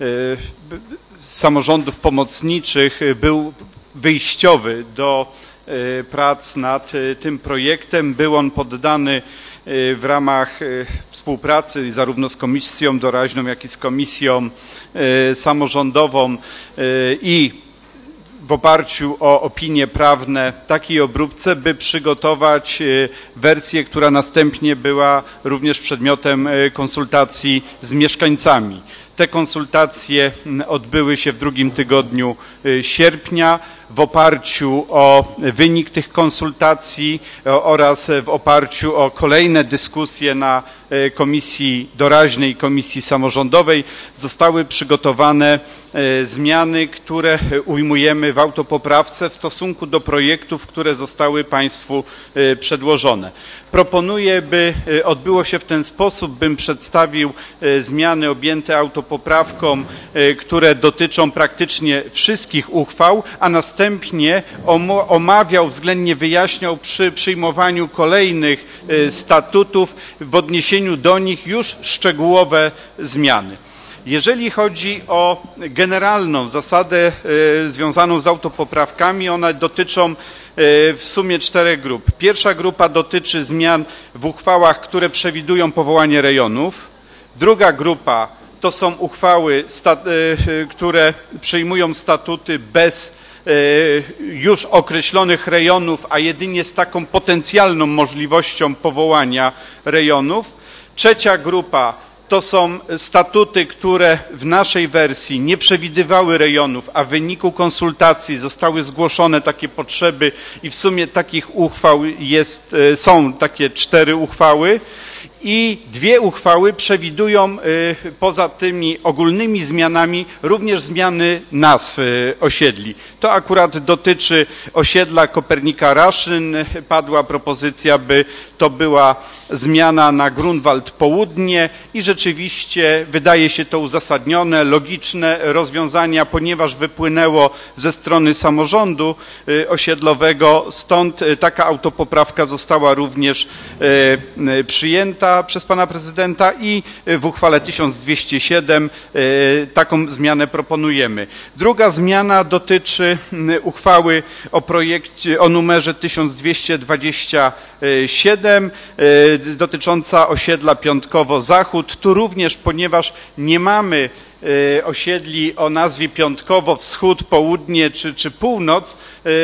Speaker 12: samorządów pomocniczych był wyjściowy do prac nad tym projektem. Był on poddany w ramach współpracy zarówno z Komisją Doraźną, jak i z Komisją Samorządową i w oparciu o opinie prawne takiej obróbce, by przygotować wersję, która następnie była również przedmiotem konsultacji z mieszkańcami. Te konsultacje odbyły się w drugim tygodniu sierpnia. W oparciu o wynik tych konsultacji oraz w oparciu o kolejne dyskusje na Komisji Doraźnej i Komisji Samorządowej zostały przygotowane zmiany, które ujmujemy w autopoprawce w stosunku do projektów, które zostały Państwu przedłożone. Proponuję, by odbyło się w ten sposób, bym przedstawił zmiany objęte autopoprawką, które dotyczą praktycznie wszystkich uchwał, a następnie omawiał, względnie wyjaśniał przy przyjmowaniu kolejnych statutów w odniesieniu do nich już szczegółowe zmiany. Jeżeli chodzi o generalną zasadę związaną z autopoprawkami, one dotyczą w sumie czterech grup. Pierwsza grupa dotyczy zmian w uchwałach, które przewidują powołanie rejonów. Druga grupa to są uchwały, które przyjmują statuty bez już określonych rejonów, a jedynie z taką potencjalną możliwością powołania rejonów. Trzecia grupa To są statuty, które w naszej wersji nie przewidywały rejonów, a w wyniku konsultacji zostały zgłoszone takie potrzeby i w sumie takich uchwał jest, są takie cztery uchwały. I dwie uchwały przewidują y, poza tymi ogólnymi zmianami również zmiany nazw y, osiedli. To akurat dotyczy osiedla Kopernika-Raszyn. Padła propozycja, by to była zmiana na Grunwald Południe i rzeczywiście wydaje się to uzasadnione, logiczne rozwiązania, ponieważ wypłynęło ze strony samorządu y, osiedlowego, stąd y, taka autopoprawka została również y, y, przyjęta przez pana prezydenta i w uchwale tysiąc dwieście siedem taką zmianę proponujemy. Druga zmiana dotyczy uchwały o projekcie o numerze tysiąc dwieście dwadzieścia siedem dotycząca osiedla Piątkowo-Zachód. Tu również, ponieważ nie mamy osiedli o nazwie Piątkowo, Wschód, Południe czy, czy Północ,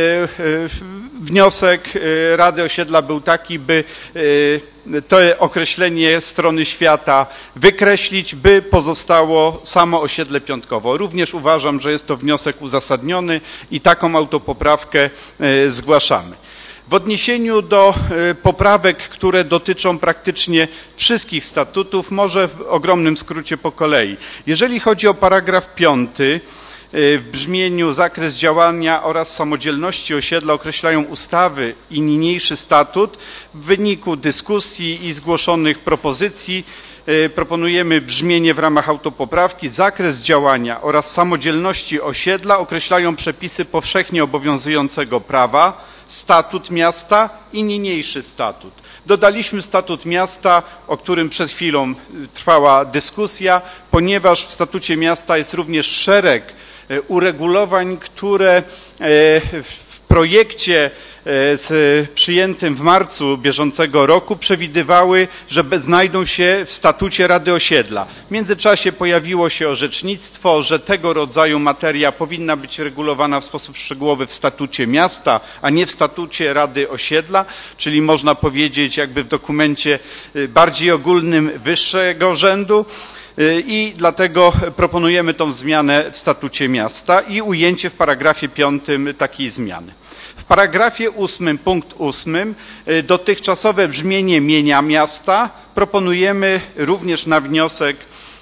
Speaker 12: wniosek Rady Osiedla był taki, by to określenie strony świata wykreślić, by pozostało samo osiedle Piątkowo. Również uważam, że jest to wniosek uzasadniony i taką autopoprawkę zgłaszamy. W odniesieniu do poprawek, które dotyczą praktycznie wszystkich statutów, może w ogromnym skrócie po kolei. Jeżeli chodzi o paragraf piąty, w brzmieniu zakres działania oraz samodzielności osiedla określają ustawy i niniejszy statut. W wyniku dyskusji i zgłoszonych propozycji proponujemy brzmienie w ramach autopoprawki. Zakres działania oraz samodzielności osiedla określają przepisy powszechnie obowiązującego prawa, statut miasta i niniejszy statut. Dodaliśmy statut miasta, o którym przed chwilą trwała dyskusja, ponieważ w statucie miasta jest również szereg uregulowań, które w projekcie z przyjętym w marcu bieżącego roku przewidywały, że znajdą się w statucie Rady Osiedla. W międzyczasie pojawiło się orzecznictwo, że tego rodzaju materia powinna być regulowana w sposób szczegółowy w statucie miasta, a nie w statucie Rady Osiedla, czyli można powiedzieć jakby w dokumencie bardziej ogólnym wyższego rzędu. I dlatego proponujemy tą zmianę w statucie miasta i ujęcie w paragrafie piątym takiej zmiany. W paragrafie ósmym, punkt ósmym, dotychczasowe brzmienie mienia miasta proponujemy również na wniosek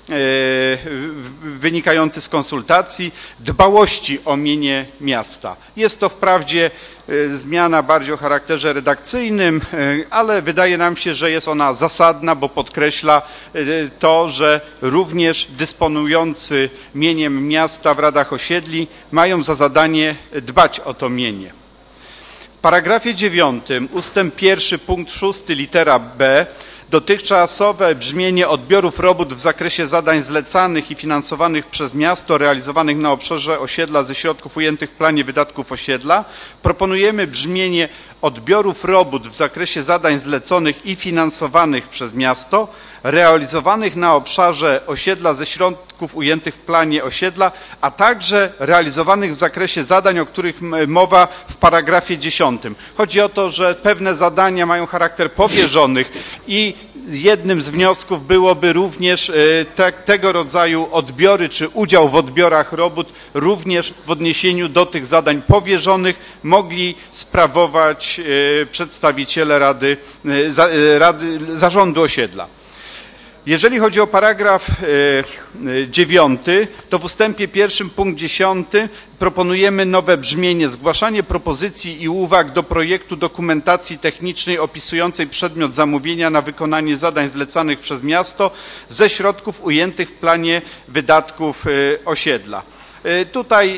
Speaker 12: wynikający z konsultacji dbałości o mienie miasta. Jest to wprawdzie zmiana bardziej o charakterze redakcyjnym, ale wydaje nam się, że jest ona zasadna, bo podkreśla to, że również dysponujący mieniem miasta w radach osiedli mają za zadanie dbać o to mienie. W paragrafie dziewiątym, ustęp pierwszy, punkt szósty, litera B, dotychczasowe brzmienie odbiorów robót w zakresie zadań zlecanych i finansowanych przez miasto, realizowanych na obszarze osiedla ze środków ujętych w planie wydatków osiedla. Proponujemy brzmienie odbiorów robót w zakresie zadań zleconych i finansowanych przez miasto, realizowanych na obszarze osiedla ze środków ujętych w planie osiedla, a także realizowanych w zakresie zadań, o których mowa w paragrafie dziesiątym. Chodzi o to, że pewne zadania mają charakter powierzonych i jednym z wniosków byłoby również te, tego rodzaju odbiory czy udział w odbiorach robót również w odniesieniu do tych zadań powierzonych mogli sprawować przedstawiciele Rady, Rady Zarządu Osiedla. Jeżeli chodzi o paragraf dziewiąty, to w ustępie pierwszym, punkt dziesiąty proponujemy nowe brzmienie: zgłaszanie propozycji i uwag do projektu dokumentacji technicznej opisującej przedmiot zamówienia na wykonanie zadań zlecanych przez miasto ze środków ujętych w planie wydatków osiedla. Tutaj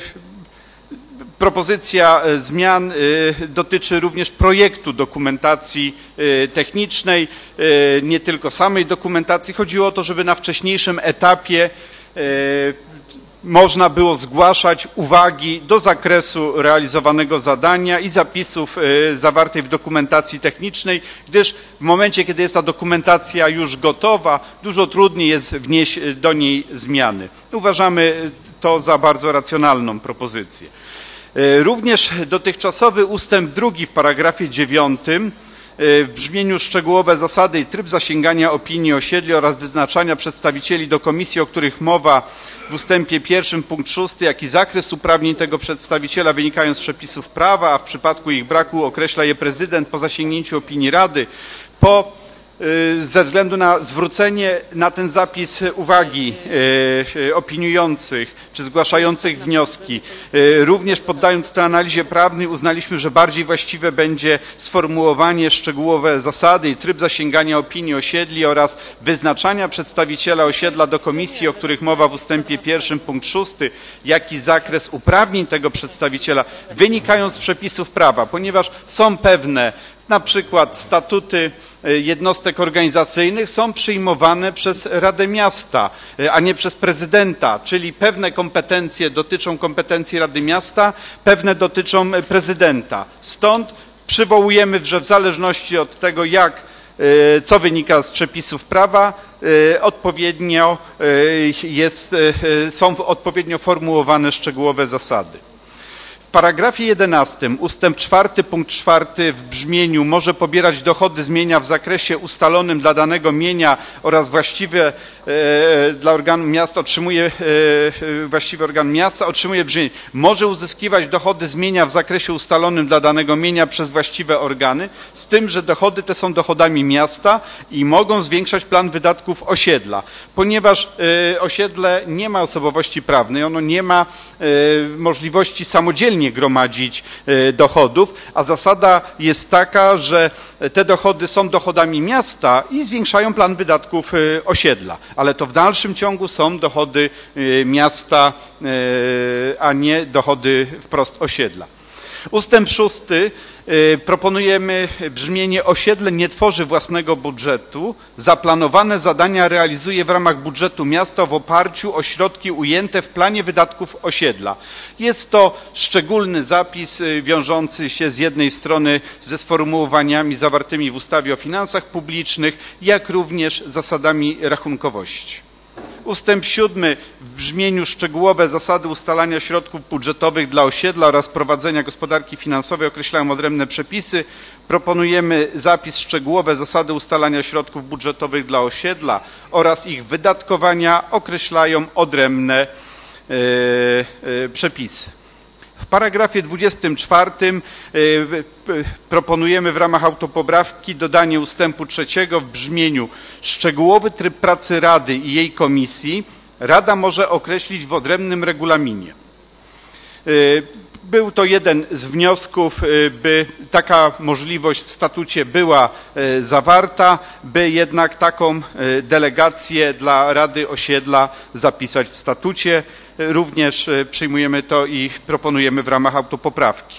Speaker 12: propozycja zmian dotyczy również projektu dokumentacji technicznej, nie tylko samej dokumentacji. Chodziło o to, żeby na wcześniejszym etapie można było zgłaszać uwagi do zakresu realizowanego zadania i zapisów zawartej w dokumentacji technicznej, gdyż w momencie, kiedy jest ta dokumentacja już gotowa, dużo trudniej jest wnieść do niej zmiany. Uważamy to za bardzo racjonalną propozycję. Również dotychczasowy ustęp drugi w paragrafie dziewiątym w brzmieniu szczegółowe zasady i tryb zasięgania opinii osiedli oraz wyznaczania przedstawicieli do komisji, o których mowa w ustępie pierwszym punkt szósty, jak i zakres uprawnień tego przedstawiciela wynikają z przepisów prawa, a w przypadku ich braku określa je prezydent po zasięgnięciu opinii Rady. Po ze względu na zwrócenie na ten zapis uwagi opiniujących czy zgłaszających wnioski, również poddając to analizie prawnej, uznaliśmy, że bardziej właściwe będzie sformułowanie szczegółowe zasady i tryb zasięgania opinii osiedli oraz wyznaczania przedstawiciela osiedla do komisji, o których mowa w ustępie pierwszym punkt szósty, jak i zakres uprawnień tego przedstawiciela wynikają z przepisów prawa, ponieważ są pewne na przykład statuty jednostek organizacyjnych są przyjmowane przez Radę Miasta, a nie przez prezydenta, czyli pewne kompetencje dotyczą kompetencji Rady Miasta, pewne dotyczą prezydenta. Stąd przywołujemy, że w zależności od tego, jak, co wynika z przepisów prawa, odpowiednio jest, są odpowiednio formułowane szczegółowe zasady. W paragrafie jedenastym ustęp czwarty punkt czwarty w brzmieniu może pobierać dochody z mienia w zakresie ustalonym dla danego mienia oraz właściwe e, dla organu miasta otrzymuje e, właściwy organ miasta otrzymuje brzmienie może uzyskiwać dochody z mienia w zakresie ustalonym dla danego mienia przez właściwe organy, z tym, że dochody te są dochodami miasta i mogą zwiększać plan wydatków osiedla. Ponieważ e, osiedle nie ma osobowości prawnej, ono nie ma e, możliwości samodzielnie gromadzić dochodów, a zasada jest taka, że te dochody są dochodami miasta i zwiększają plan wydatków osiedla, ale to w dalszym ciągu są dochody miasta, a nie dochody wprost osiedla. Ustęp szósty proponujemy brzmienie: osiedle nie tworzy własnego budżetu, zaplanowane zadania realizuje w ramach budżetu miasta w oparciu o środki ujęte w planie wydatków osiedla. Jest to szczególny zapis wiążący się z jednej strony ze sformułowaniami zawartymi w ustawie o finansach publicznych, jak również zasadami rachunkowości. Ustęp siódmy w brzmieniu szczegółowe zasady ustalania środków budżetowych dla osiedla oraz prowadzenia gospodarki finansowej określają odrębne przepisy. Proponujemy zapis: szczegółowe zasady ustalania środków budżetowych dla osiedla oraz ich wydatkowania określają odrębne yy, yy, przepisy. W paragrafie dwudziestym czwartym y, y, proponujemy w ramach autopoprawki dodanie ustępu trzeciego w brzmieniu: szczegółowy tryb pracy Rady i jej komisji Rada może określić w odrębnym regulaminie. Y, Był to jeden z wniosków, by taka możliwość w statucie była zawarta, by jednak taką delegację dla Rady Osiedla zapisać w statucie. Również przyjmujemy to i proponujemy w ramach autopoprawki.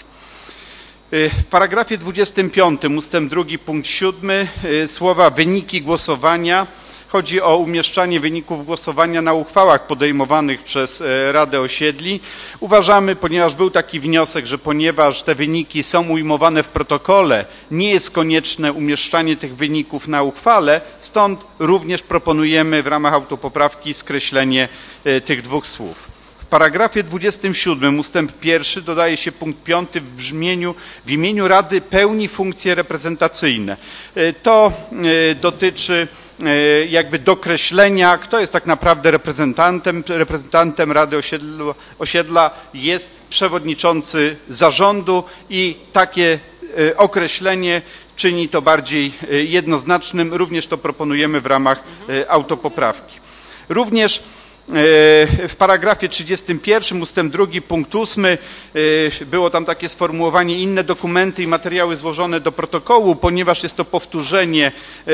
Speaker 12: W paragrafie dwudziestym piątym ustęp drugi punkt siódmy słowa wyniki głosowania. Chodzi o umieszczanie wyników głosowania na uchwałach podejmowanych przez Radę Osiedli. Uważamy, ponieważ był taki wniosek, że ponieważ te wyniki są ujmowane w protokole, nie jest konieczne umieszczanie tych wyników na uchwale, stąd również proponujemy w ramach autopoprawki skreślenie tych dwóch słów. W paragrafie dwudziestym siódmym ustęp pierwszy dodaje się punkt piąty w brzmieniu: w imieniu Rady pełni funkcje reprezentacyjne. To dotyczy jakby dokreślenia, kto jest tak naprawdę reprezentantem. Reprezentantem Rady Osiedla, Osiedla jest przewodniczący zarządu i takie określenie czyni to bardziej jednoznacznym. Również to proponujemy w ramach autopoprawki. Również w paragrafie trzydziestym pierwszym ustęp drugi punkt ósmy było tam takie sformułowanie: inne dokumenty i materiały złożone do protokołu, ponieważ jest to powtórzenie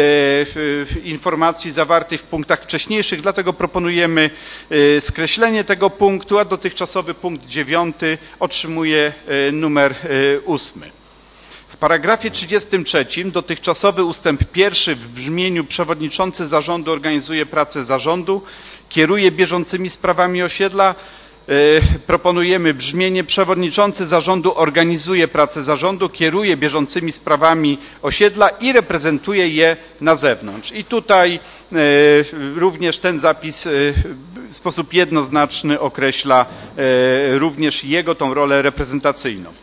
Speaker 12: informacji zawartej w punktach wcześniejszych, dlatego proponujemy skreślenie tego punktu, a dotychczasowy punkt dziewiąty otrzymuje numer ósmy. W paragrafie trzydziestym trzecim dotychczasowy ustęp pierwszy w brzmieniu: przewodniczący zarządu organizuje pracę zarządu, kieruje bieżącymi sprawami osiedla. Proponujemy brzmienie: przewodniczący zarządu organizuje pracę zarządu, kieruje bieżącymi sprawami osiedla i reprezentuje je na zewnątrz. I tutaj również ten zapis w sposób jednoznaczny określa również jego tą rolę reprezentacyjną.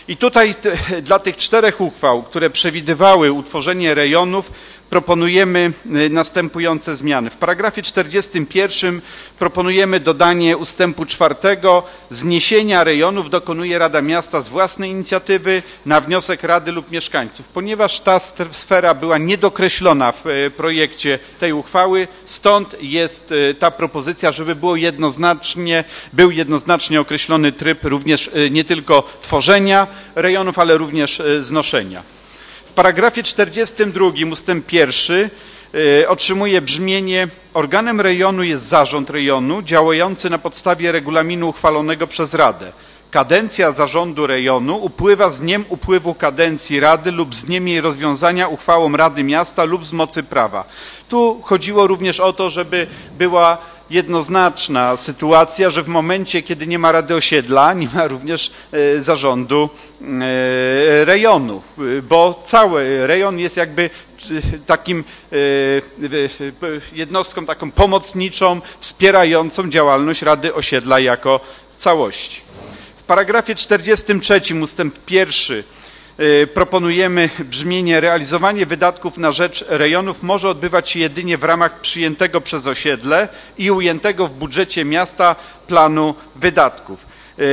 Speaker 12: I tutaj t- dla tych czterech uchwał, które przewidywały utworzenie rejonów, proponujemy następujące zmiany. W paragrafie czterdziestym pierwszym proponujemy dodanie ustępu czwartego. Zniesienia rejonów dokonuje Rada Miasta z własnej inicjatywy na wniosek Rady lub mieszkańców. Ponieważ ta sfera była niedokreślona w projekcie tej uchwały, stąd jest ta propozycja, żeby było jednoznacznie, był jednoznacznie określony tryb również nie tylko tworzenia rejonów, ale również znoszenia. W paragrafie czterdziestym drugim ustęp pierwszy y, otrzymuje brzmienie: organem rejonu jest zarząd rejonu działający na podstawie regulaminu uchwalonego przez Radę. Kadencja zarządu rejonu upływa z dniem upływu kadencji Rady lub z dniem jej rozwiązania uchwałą Rady Miasta lub z mocy prawa. Tu chodziło również o to, żeby była jednoznaczna sytuacja, że w momencie, kiedy nie ma Rady Osiedla, nie ma również e, zarządu e, rejonu, bo cały rejon jest jakby takim e, jednostką taką pomocniczą, wspierającą działalność Rady Osiedla jako całości. W paragrafie czterdziestym trzecim ustęp pierwszy proponujemy brzmienie: realizowanie wydatków na rzecz rejonów może odbywać się jedynie w ramach przyjętego przez osiedle i ujętego w budżecie miasta planu wydatków.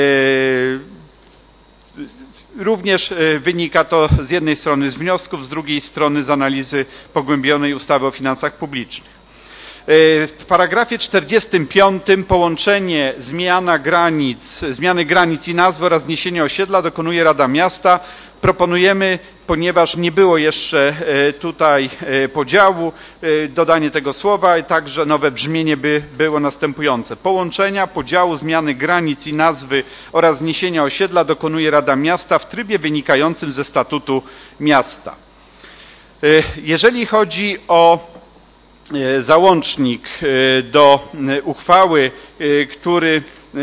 Speaker 12: Również wynika to z jednej strony z wniosków, z drugiej strony z analizy pogłębionej ustawy o finansach publicznych. W paragrafie czterdziestym piątym połączenie zmiana granic, zmiany granic i nazwy oraz zniesienia osiedla dokonuje Rada Miasta. Proponujemy, ponieważ nie było jeszcze tutaj podziału, dodanie tego słowa i także nowe brzmienie by było następujące: połączenia, podziału, zmiany granic i nazwy oraz zniesienia osiedla dokonuje Rada Miasta w trybie wynikającym ze statutu miasta. Jeżeli chodzi o załącznik do uchwały, który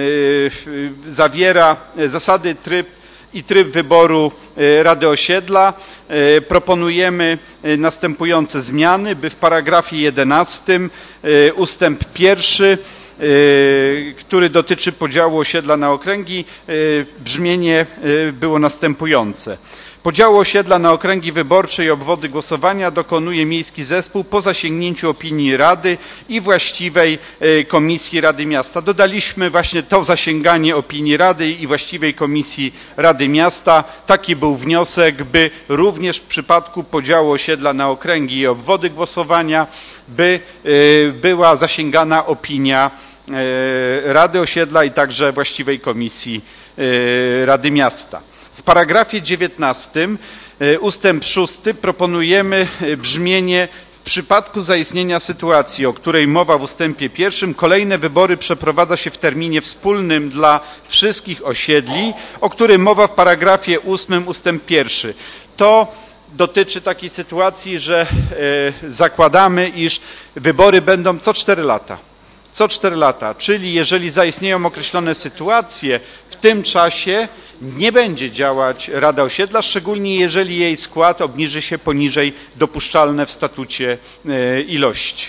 Speaker 12: zawiera zasady tryb i tryb wyboru Rady Osiedla, proponujemy następujące zmiany, by w paragrafie jedenastym ustęp pierwszy, który dotyczy podziału osiedla na okręgi, brzmienie było następujące: podziału osiedla na okręgi wyborcze i obwody głosowania dokonuje miejski zespół po zasięgnięciu opinii Rady i właściwej komisji Rady Miasta. Dodaliśmy właśnie to zasięganie opinii Rady i właściwej komisji Rady Miasta. Taki był wniosek, by również w przypadku podziału osiedla na okręgi i obwody głosowania by była zasięgana opinia Rady Osiedla i także właściwej komisji Rady Miasta. W paragrafie dziewiętnastym ustęp szósty proponujemy brzmienie: w przypadku zaistnienia sytuacji, o której mowa w ustępie pierwszym, kolejne wybory przeprowadza się w terminie wspólnym dla wszystkich osiedli, o którym mowa w paragrafie ósmym ustęp pierwszy. To dotyczy takiej sytuacji, że zakładamy, iż wybory będą co cztery lata. Co cztery lata, czyli jeżeli zaistnieją określone sytuacje, w tym czasie nie będzie działać Rada Osiedla, szczególnie jeżeli jej skład obniży się poniżej dopuszczalne w statucie ilości.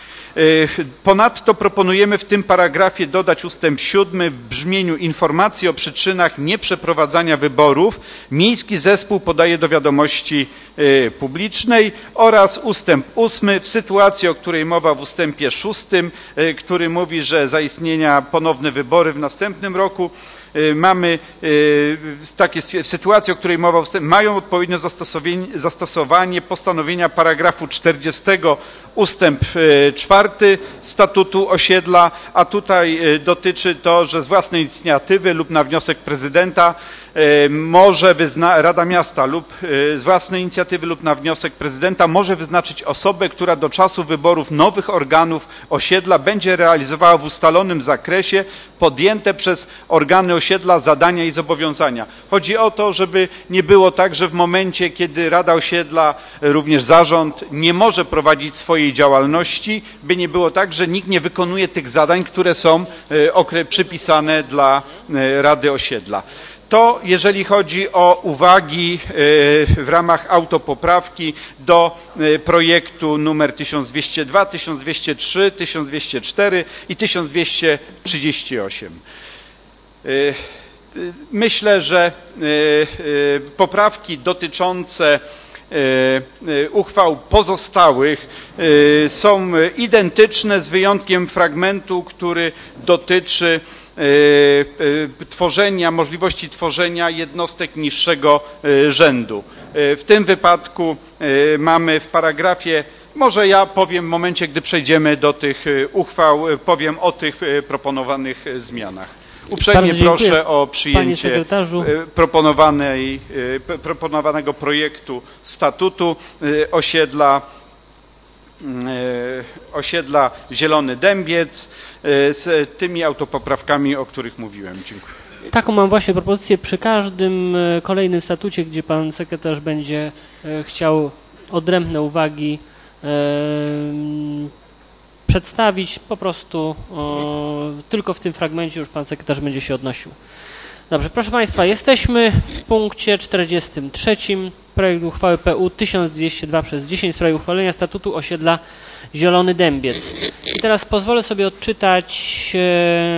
Speaker 12: Ponadto proponujemy w tym paragrafie dodać ustęp siódmy w brzmieniu: informacji o przyczynach nieprzeprowadzania wyborów miejski zespół podaje do wiadomości publicznej, oraz ustęp ósmy w sytuacji, o której mowa w ustępie szóstym, który mówi, że zaistnienia ponowne wybory w następnym roku, mamy takie sytuacje, o której mowa w ustępie, mają odpowiednio zastosowanie, zastosowanie postanowienia paragrafu czterdziestego ustęp czwarty statutu osiedla, a tutaj dotyczy to, że z własnej inicjatywy lub na wniosek prezydenta może wyzna, Rada Miasta lub z własnej inicjatywy lub na wniosek prezydenta może wyznaczyć osobę, która do czasu wyborów nowych organów osiedla będzie realizowała w ustalonym zakresie podjęte przez organy osiedla zadania i zobowiązania. Chodzi o to, żeby nie było tak, że w momencie, kiedy Rada Osiedla, również zarząd, nie może prowadzić swojej działalności, by nie było tak, że nikt nie wykonuje tych zadań, które są przypisane dla Rady Osiedla. To jeżeli chodzi o uwagi w ramach autopoprawki do projektu numer tysiąc dwieście dwa, tysiąc dwieście trzy, tysiąc dwieście cztery i tysiąc dwieście trzydzieści osiem. Myślę, że poprawki dotyczące uchwał pozostałych są identyczne z wyjątkiem fragmentu, który dotyczy tworzenia, możliwości tworzenia jednostek niższego rzędu. W tym wypadku mamy w paragrafie, może ja powiem w momencie, gdy przejdziemy do tych uchwał, powiem o tych proponowanych zmianach. Uprzejmie proszę o przyjęcie proponowanej, proponowanego projektu statutu osiedla, osiedla Zielony Dębiec z tymi autopoprawkami, o których mówiłem. Dziękuję.
Speaker 8: Taką mam właśnie propozycję przy każdym kolejnym statucie, gdzie pan sekretarz będzie chciał odrębne uwagi przedstawić, po prostu o, tylko w tym fragmencie już pan sekretarz będzie się odnosił. Dobrze, proszę państwa, jesteśmy w punkcie czterdziestym trzecim. Projekt uchwały P U tysiąc dwieście dwa przez dziesięć w sprawie uchwalenia statutu osiedla Zielony Dębiec. I teraz pozwolę sobie odczytać e,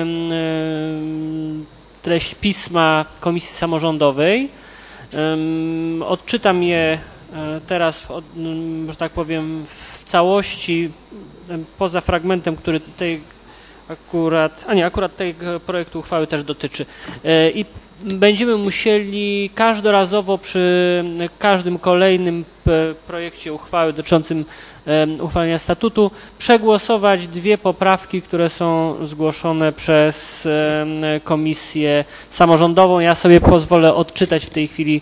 Speaker 8: e, treść pisma Komisji Samorządowej. E, odczytam je teraz, w, że tak powiem, w całości, poza fragmentem, który tej akurat, a nie, akurat tego projektu uchwały też dotyczy. I będziemy musieli każdorazowo przy każdym kolejnym projekcie uchwały dotyczącym uchwalenia statutu przegłosować dwie poprawki, które są zgłoszone przez Komisję Samorządową. Ja sobie pozwolę odczytać w tej chwili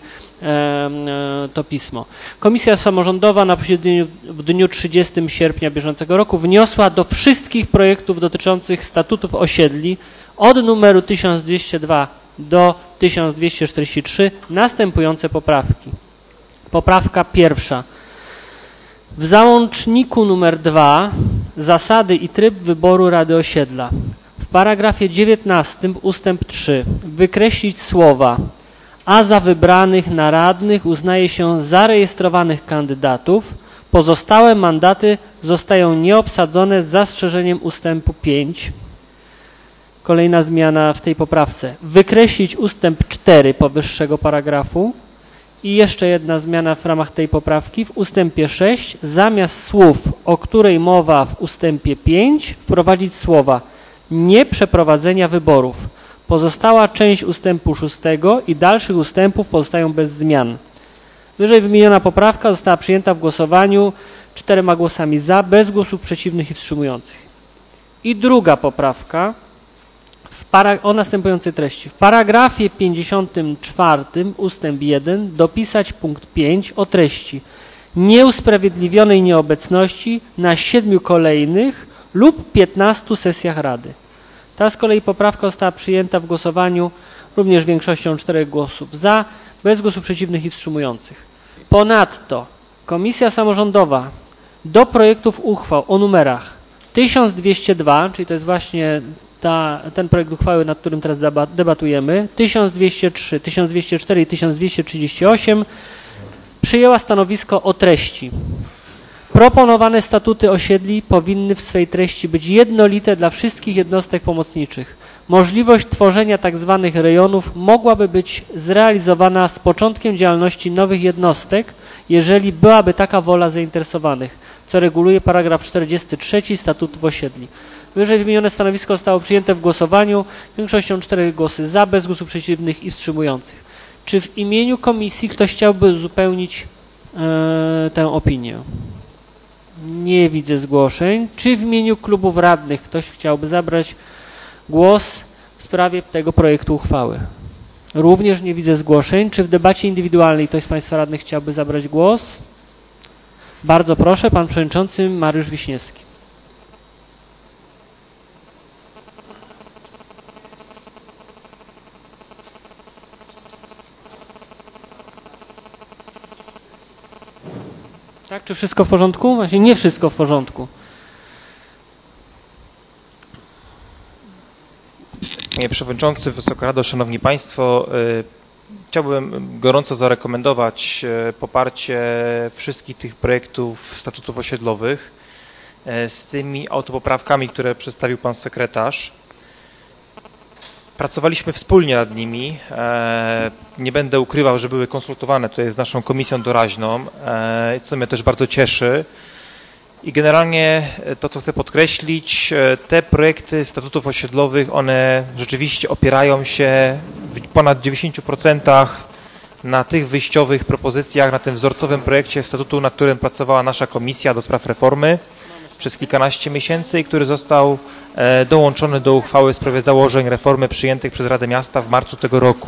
Speaker 8: to pismo. Komisja Samorządowa na posiedzeniu w dniu trzydziestego sierpnia bieżącego roku wniosła do wszystkich projektów dotyczących statutów osiedli od numeru tysiąc dwieście dwa do tysiąc dwieście czterdzieści trzy następujące poprawki. Poprawka pierwsza. W załączniku numer dwa zasady i tryb wyboru Rady Osiedla w paragrafie dziewiętnastym ustęp trzy wykreślić słowa a za wybranych na radnych uznaje się zarejestrowanych kandydatów, pozostałe mandaty zostają nieobsadzone z zastrzeżeniem ustępu pięć. Kolejna zmiana w tej poprawce. Wykreślić ustęp cztery powyższego paragrafu i jeszcze jedna zmiana w ramach tej poprawki. W ustępie sześć zamiast słów, o której mowa w ustępie pięć, wprowadzić słowa nie przeprowadzenia wyborów. Pozostała część ustępu szóstego i dalszych ustępów pozostają bez zmian. Wyżej wymieniona poprawka została przyjęta w głosowaniu czterema głosami za, bez głosów przeciwnych i wstrzymujących. I druga poprawka w para, o następującej treści. W paragrafie pięćdziesiątym czwartym ustęp jeden dopisać punkt pięć o treści nieusprawiedliwionej nieobecności na siedmiu kolejnych lub piętnastu sesjach Rady. Ta z kolei poprawka została przyjęta w głosowaniu również większością czterech głosów za, bez głosów przeciwnych i wstrzymujących. Ponadto Komisja Samorządowa do projektów uchwał o numerach tysiąc dwieście dwa, czyli to jest właśnie ta, ten projekt uchwały, nad którym teraz debatujemy, tysiąc dwieście trzy, tysiąc dwieście cztery i tysiąc dwieście trzydzieści osiem, przyjęła stanowisko o treści. Proponowane statuty osiedli powinny w swej treści być jednolite dla wszystkich jednostek pomocniczych. Możliwość tworzenia tzw. rejonów mogłaby być zrealizowana z początkiem działalności nowych jednostek, jeżeli byłaby taka wola zainteresowanych, co reguluje paragraf czterdziesty trzeci statutów osiedli. Wyżej wymienione stanowisko zostało przyjęte w głosowaniu większością czterech głosy za, bez głosów przeciwnych i wstrzymujących. Czy w imieniu komisji ktoś chciałby uzupełnić e, tę opinię? Nie widzę zgłoszeń. Czy w imieniu klubów radnych ktoś chciałby zabrać głos w sprawie tego projektu uchwały? Również nie widzę zgłoszeń. Czy w debacie indywidualnej ktoś z Państwa radnych chciałby zabrać głos? Bardzo proszę, Pan Przewodniczący Mariusz Wiśniewski. Tak, czy wszystko w porządku? Właśnie nie wszystko w porządku.
Speaker 5: Panie Przewodniczący, Wysoka Rado, Szanowni Państwo, chciałbym gorąco zarekomendować poparcie wszystkich tych projektów statutów osiedlowych z tymi autopoprawkami, które przedstawił Pan Sekretarz. Pracowaliśmy wspólnie nad nimi. Nie będę ukrywał, że były konsultowane tutaj z naszą komisją doraźną, co mnie też bardzo cieszy. I generalnie to, co chcę podkreślić, te projekty statutów osiedlowych, one rzeczywiście opierają się w ponad dziewięćdziesięciu procentach na tych wyjściowych propozycjach, na tym wzorcowym projekcie statutu, nad którym pracowała nasza komisja do spraw reformy przez kilkanaście miesięcy i który został dołączony do uchwały w sprawie założeń reformy przyjętych przez Radę Miasta w marcu tego roku.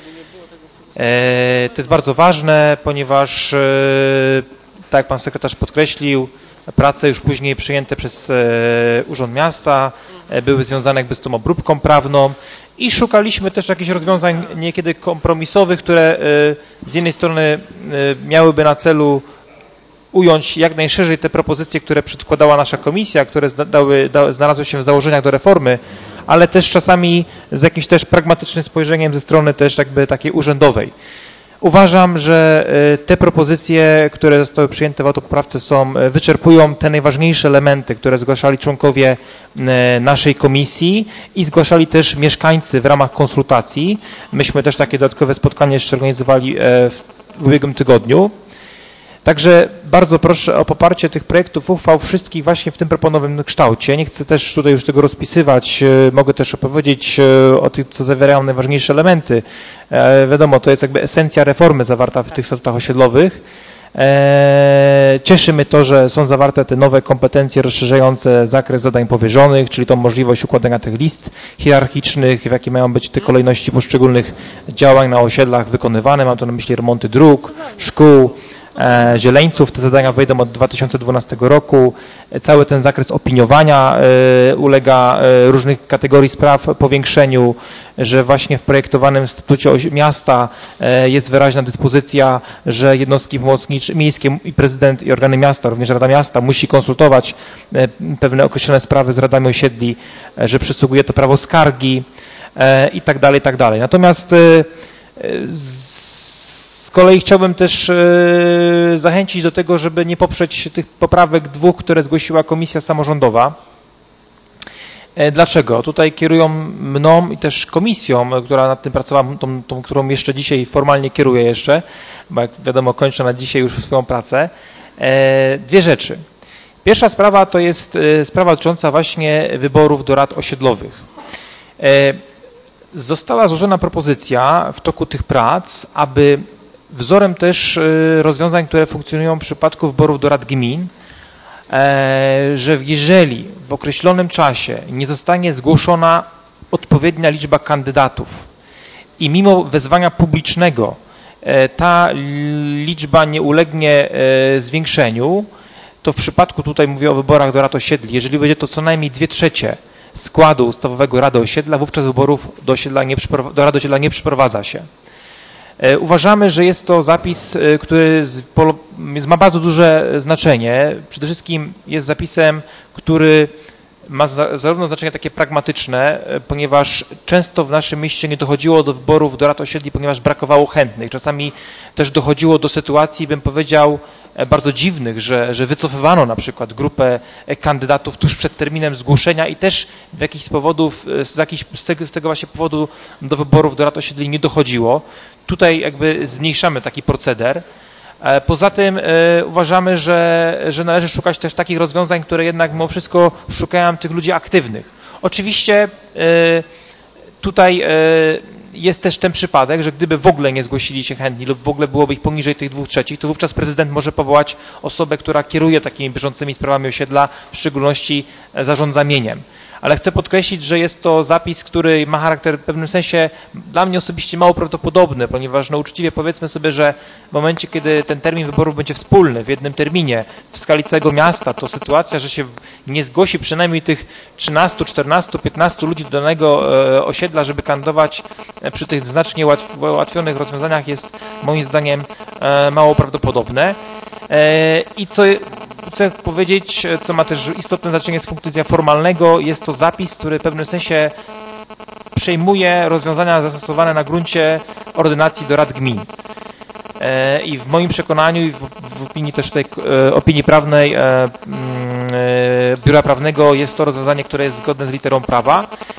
Speaker 5: To jest bardzo ważne, ponieważ, tak jak pan sekretarz podkreślił, prace już później przyjęte przez Urząd Miasta były związane jakby z tą obróbką prawną i szukaliśmy też jakichś rozwiązań niekiedy kompromisowych, które z jednej strony miałyby na celu ująć jak najszerzej te propozycje, które przedkładała nasza komisja, które dały, da, znalazły się w założeniach do reformy, ale też czasami z jakimś też pragmatycznym spojrzeniem ze strony też jakby takiej urzędowej. Uważam, że te propozycje, które zostały przyjęte w autopoprawce są, wyczerpują te najważniejsze elementy, które zgłaszali członkowie naszej komisji i zgłaszali też mieszkańcy w ramach konsultacji. Myśmy też takie dodatkowe spotkanie jeszcze organizowali w ubiegłym tygodniu. Także bardzo proszę o poparcie tych projektów uchwał wszystkich właśnie w tym proponowanym kształcie. Nie chcę też tutaj już tego rozpisywać, mogę też opowiedzieć o tych, co zawierają najważniejsze elementy. Wiadomo, to jest jakby esencja reformy zawarta w tych statutach osiedlowych. Cieszy mnie to, że są zawarte te nowe kompetencje rozszerzające zakres zadań powierzonych, czyli tą możliwość układania tych list hierarchicznych, w jakie mają być te kolejności poszczególnych działań na osiedlach wykonywane. Mam tu na myśli remonty dróg, szkół, zieleńców. Te zadania wejdą od dwa tysiące dwunastego roku. Cały ten zakres opiniowania ulega różnych kategorii spraw powiększeniu, że właśnie w projektowanym statucie miasta jest wyraźna dyspozycja, że jednostki pomocnicze miejskie i prezydent i organy miasta, również Rada Miasta musi konsultować pewne określone sprawy z radami osiedli, że przysługuje to prawo skargi i tak dalej, i tak dalej. Natomiast z kolei chciałbym też e, zachęcić do tego, żeby nie poprzeć tych poprawek dwóch, które zgłosiła Komisja Samorządowa. E, dlaczego? Tutaj kierują mną i też komisją, która nad tym pracowała, tą, tą, którą jeszcze dzisiaj formalnie kieruję jeszcze, bo jak wiadomo kończę na dzisiaj już swoją pracę. E, dwie rzeczy. Pierwsza sprawa to jest e, sprawa dotycząca właśnie wyborów do rad osiedlowych. E, została złożona propozycja w toku tych prac, aby wzorem też rozwiązań, które funkcjonują w przypadku wyborów do rad gmin, że jeżeli w określonym czasie nie zostanie zgłoszona odpowiednia liczba kandydatów i mimo wezwania publicznego ta liczba nie ulegnie zwiększeniu, to w przypadku, tutaj mówię o wyborach do rad osiedli, jeżeli będzie to co najmniej dwie trzecie składu ustawowego Rady Osiedla, wówczas wyborów do, osiedla nie do Rady Osiedla nie przeprowadza się. Uważamy, że jest to zapis, który ma bardzo duże znaczenie. Przede wszystkim jest zapisem, który ma zarówno znaczenie takie pragmatyczne, ponieważ często w naszym mieście nie dochodziło do wyborów do rad osiedli, ponieważ brakowało chętnych. Czasami też dochodziło do sytuacji, bym powiedział, bardzo dziwnych, że, że wycofywano na przykład grupę kandydatów tuż przed terminem zgłoszenia i też w jakichś powodów, z, jakichś, z, tego, z tego właśnie powodu do wyborów do rad osiedli nie dochodziło. Tutaj jakby zmniejszamy taki proceder. Poza tym e, uważamy, że, że należy szukać też takich rozwiązań, które jednak mimo wszystko szukają tych ludzi aktywnych. Oczywiście e, tutaj e, jest też ten przypadek, że gdyby w ogóle nie zgłosili się chętni lub w ogóle byłoby ich poniżej tych dwóch trzecich, to wówczas prezydent może powołać osobę, która kieruje takimi bieżącymi sprawami osiedla, w szczególności zarządza mieniem. Ale chcę podkreślić, że jest to zapis, który ma charakter w pewnym sensie dla mnie osobiście mało prawdopodobny, ponieważ no uczciwie powiedzmy sobie, że w momencie, kiedy ten termin wyborów będzie wspólny, w jednym terminie, w skali całego miasta, to sytuacja, że się nie zgłosi przynajmniej tych trzynastu, czternastu, piętnastu ludzi do danego e, osiedla, żeby kandydować przy tych znacznie ułatwionych rozwiązaniach jest moim zdaniem e, mało prawdopodobne. E, I co chcę powiedzieć, co ma też istotne znaczenie z punktu widzenia formalnego, jest to zapis, który w pewnym sensie przejmuje rozwiązania zastosowane na gruncie ordynacji do rad gmin. I w moim przekonaniu i w, w opinii też tej e, opinii prawnej e, e, Biura Prawnego jest to rozwiązanie, które jest zgodne z literą prawa.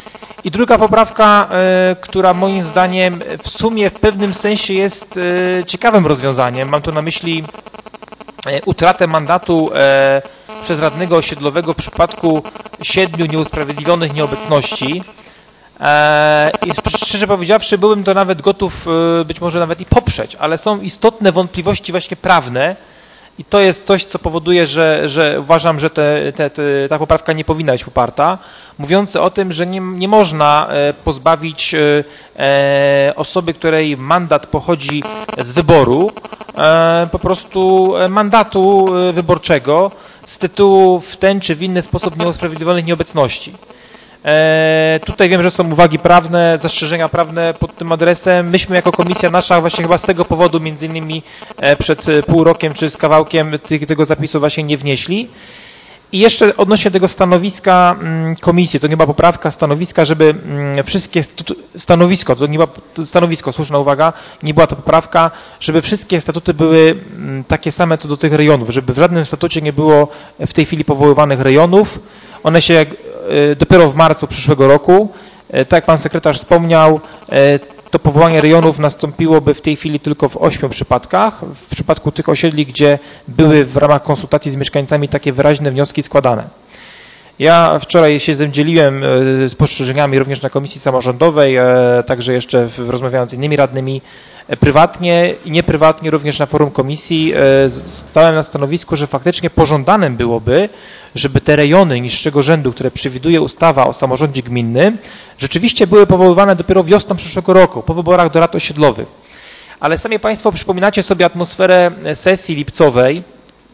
Speaker 5: I druga poprawka, która moim zdaniem w sumie w pewnym sensie jest ciekawym rozwiązaniem. Mam tu na myśli utratę mandatu przez radnego osiedlowego w przypadku siedmiu nieusprawiedliwionych nieobecności. I szczerze powiedziawszy, byłem to nawet gotów być może nawet i poprzeć, ale są istotne wątpliwości właśnie prawne i to jest coś, co powoduje, że, że uważam, że te, te, te, ta poprawka nie powinna być poparta, mówiące o tym, że nie, nie można pozbawić osoby, której mandat pochodzi z wyboru, po prostu mandatu wyborczego z tytułu w ten czy w inny sposób nieusprawiedliwionych nieobecności. E, tutaj wiem, że są uwagi prawne, zastrzeżenia prawne pod tym adresem. Myśmy jako komisja nasza właśnie chyba z tego powodu między innymi e, przed pół rokiem czy z kawałkiem tych, tego zapisu właśnie nie wnieśli. I jeszcze odnośnie tego stanowiska mm, komisji, to nie była poprawka, stanowiska, żeby mm, wszystkie stanowisko, to nie była stanowisko, słuszna uwaga, nie była to poprawka, żeby wszystkie statuty były mm, takie same co do tych rejonów, żeby w żadnym statucie nie było w tej chwili powoływanych rejonów. One się dopiero w marcu przyszłego roku, tak jak pan sekretarz wspomniał, to powołanie rejonów nastąpiłoby w tej chwili tylko w ośmiu przypadkach, w przypadku tych osiedli, gdzie były w ramach konsultacji z mieszkańcami takie wyraźne wnioski składane. Ja wczoraj się z tym dzieliłem spostrzeżeniami również na Komisji Samorządowej, także jeszcze rozmawiając z innymi radnymi prywatnie i nieprywatnie również na forum komisji stałem na stanowisku, że faktycznie pożądanym byłoby, żeby te rejony niższego rzędu, które przewiduje ustawa o samorządzie gminnym, rzeczywiście były powoływane dopiero wiosną przyszłego roku, po wyborach do rad osiedlowych. Ale sami Państwo przypominacie sobie atmosferę sesji lipcowej,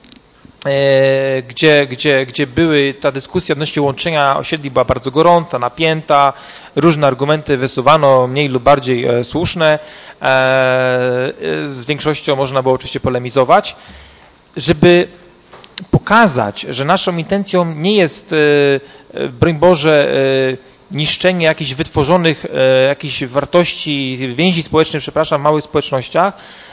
Speaker 5: Gdzie, gdzie, gdzie były ta dyskusja odnośnie łączenia osiedli była bardzo gorąca, napięta, różne argumenty wysuwano, mniej lub bardziej słuszne, z większością można było oczywiście polemizować, żeby pokazać, że naszą intencją nie jest, broń Boże, niszczenie jakichś wytworzonych, jakichś wartości, więzi społecznych, przepraszam, w małych społecznościach,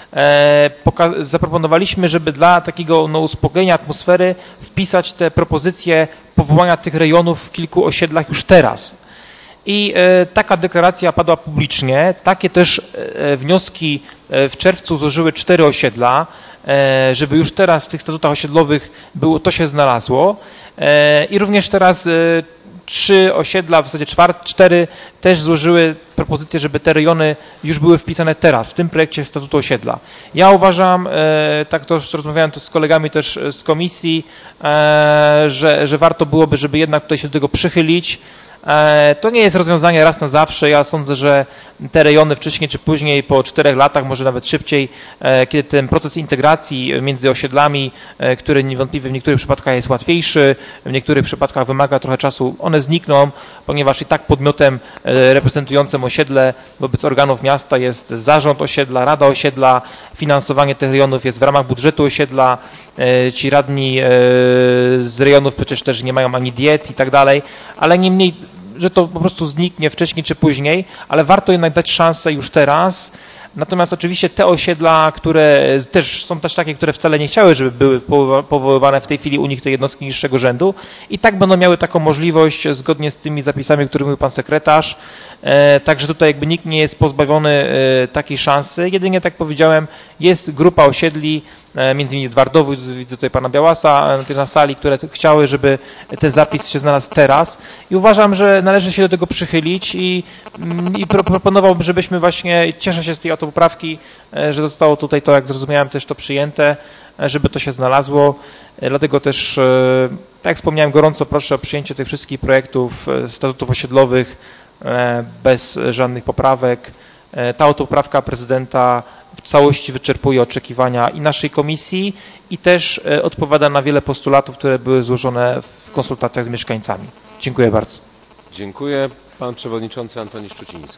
Speaker 5: zaproponowaliśmy, żeby dla takiego no, uspokojenia atmosfery wpisać te propozycje powołania tych rejonów w kilku osiedlach już teraz. I e, taka deklaracja padła publicznie. Takie też e, wnioski w czerwcu złożyły cztery osiedla, e, żeby już teraz w tych statutach osiedlowych było, to się znalazło. E, I również teraz e, trzy osiedla, w zasadzie czwart, cztery też złożyły propozycję, żeby te rejony już były wpisane teraz, w tym projekcie statutu osiedla. Ja uważam, e, tak to już rozmawiałem to z kolegami też z komisji, e, że, że warto byłoby, żeby jednak tutaj się do tego przychylić. E, to nie jest rozwiązanie raz na zawsze. Ja sądzę, że te rejony wcześniej czy później, po czterech latach, może nawet szybciej, e, kiedy ten proces integracji między osiedlami, e, który niewątpliwie w niektórych przypadkach jest łatwiejszy, w niektórych przypadkach wymaga trochę czasu, one znikną, ponieważ i tak podmiotem e, reprezentującym osiedle wobec organów miasta jest zarząd osiedla, rada osiedla, finansowanie tych rejonów jest w ramach budżetu osiedla, e, ci radni e, z rejonów przecież też nie mają ani diet i tak dalej, ale niemniej, że to po prostu zniknie wcześniej czy później, ale warto jednak dać szansę już teraz. Natomiast oczywiście te osiedla, które też są też takie, które wcale nie chciały, żeby były powoływane w tej chwili u nich te jednostki niższego rzędu, i tak będą miały taką możliwość zgodnie z tymi zapisami, o których mówił pan sekretarz. E, także tutaj jakby nikt nie jest pozbawiony e, takiej szansy. Jedynie, tak powiedziałem, jest grupa osiedli, e, między innymi Dwardowu, widzę tutaj pana Białasa na, na sali, które chciały, żeby ten zapis się znalazł teraz, i uważam, że należy się do tego przychylić i, i proponowałbym, żebyśmy właśnie, cieszę się z tej autopoprawki, e, że zostało tutaj to, jak zrozumiałem, też to przyjęte, e, żeby to się znalazło. E, dlatego też, e, tak jak wspomniałem, gorąco proszę o przyjęcie tych wszystkich projektów e, statutów osiedlowych bez żadnych poprawek. Ta autopoprawka prezydenta w całości wyczerpuje oczekiwania i naszej komisji, i też odpowiada na wiele postulatów, które były złożone w konsultacjach z mieszkańcami. Dziękuję bardzo.
Speaker 6: Dziękuję. Pan przewodniczący Antoni Szczuciński.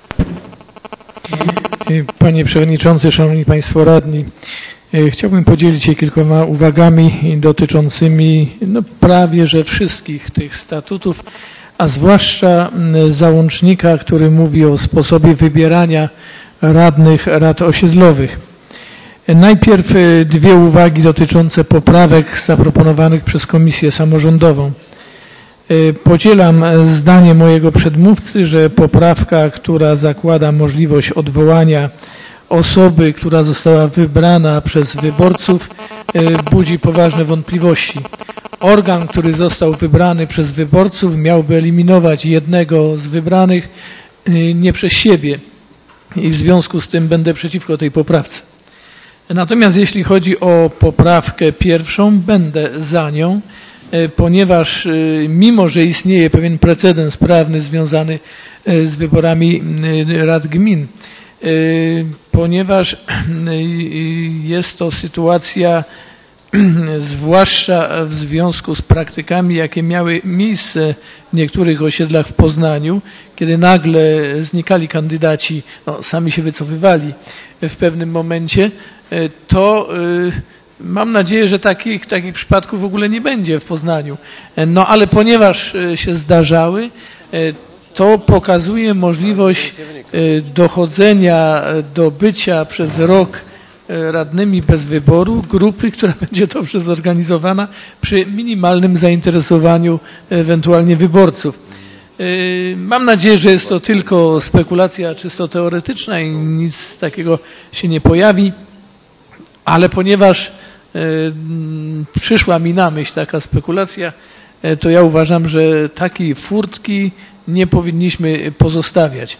Speaker 13: Panie przewodniczący, szanowni państwo radni, chciałbym podzielić się kilkoma uwagami dotyczącymi no, prawie że wszystkich tych statutów, a zwłaszcza załącznika, który mówi o sposobie wybierania radnych rad osiedlowych. Najpierw dwie uwagi dotyczące poprawek zaproponowanych przez Komisję Samorządową. Podzielam zdanie mojego przedmówcy, że poprawka, która zakłada możliwość odwołania osoby, która została wybrana przez wyborców, budzi poważne wątpliwości. Organ, który został wybrany przez wyborców, miałby eliminować jednego z wybranych nie przez siebie i w związku z tym będę przeciwko tej poprawce. Natomiast jeśli chodzi o poprawkę pierwszą, będę za nią, ponieważ mimo, że istnieje pewien precedens prawny związany z wyborami rad gmin, ponieważ jest to sytuacja, zwłaszcza w związku z praktykami, jakie miały miejsce w niektórych osiedlach w Poznaniu, kiedy nagle znikali kandydaci, no, sami się wycofywali w pewnym momencie, to mam nadzieję, że takich, takich przypadków w ogóle nie będzie w Poznaniu. No ale ponieważ się zdarzały, to pokazuje możliwość dochodzenia do bycia przez rok radnymi bez wyboru grupy, która będzie dobrze zorganizowana przy minimalnym zainteresowaniu ewentualnie wyborców. Mam nadzieję, że jest to tylko spekulacja czysto teoretyczna i nic takiego się nie pojawi, ale ponieważ przyszła mi na myśl taka spekulacja, to ja uważam, że takiej furtki nie powinniśmy pozostawiać.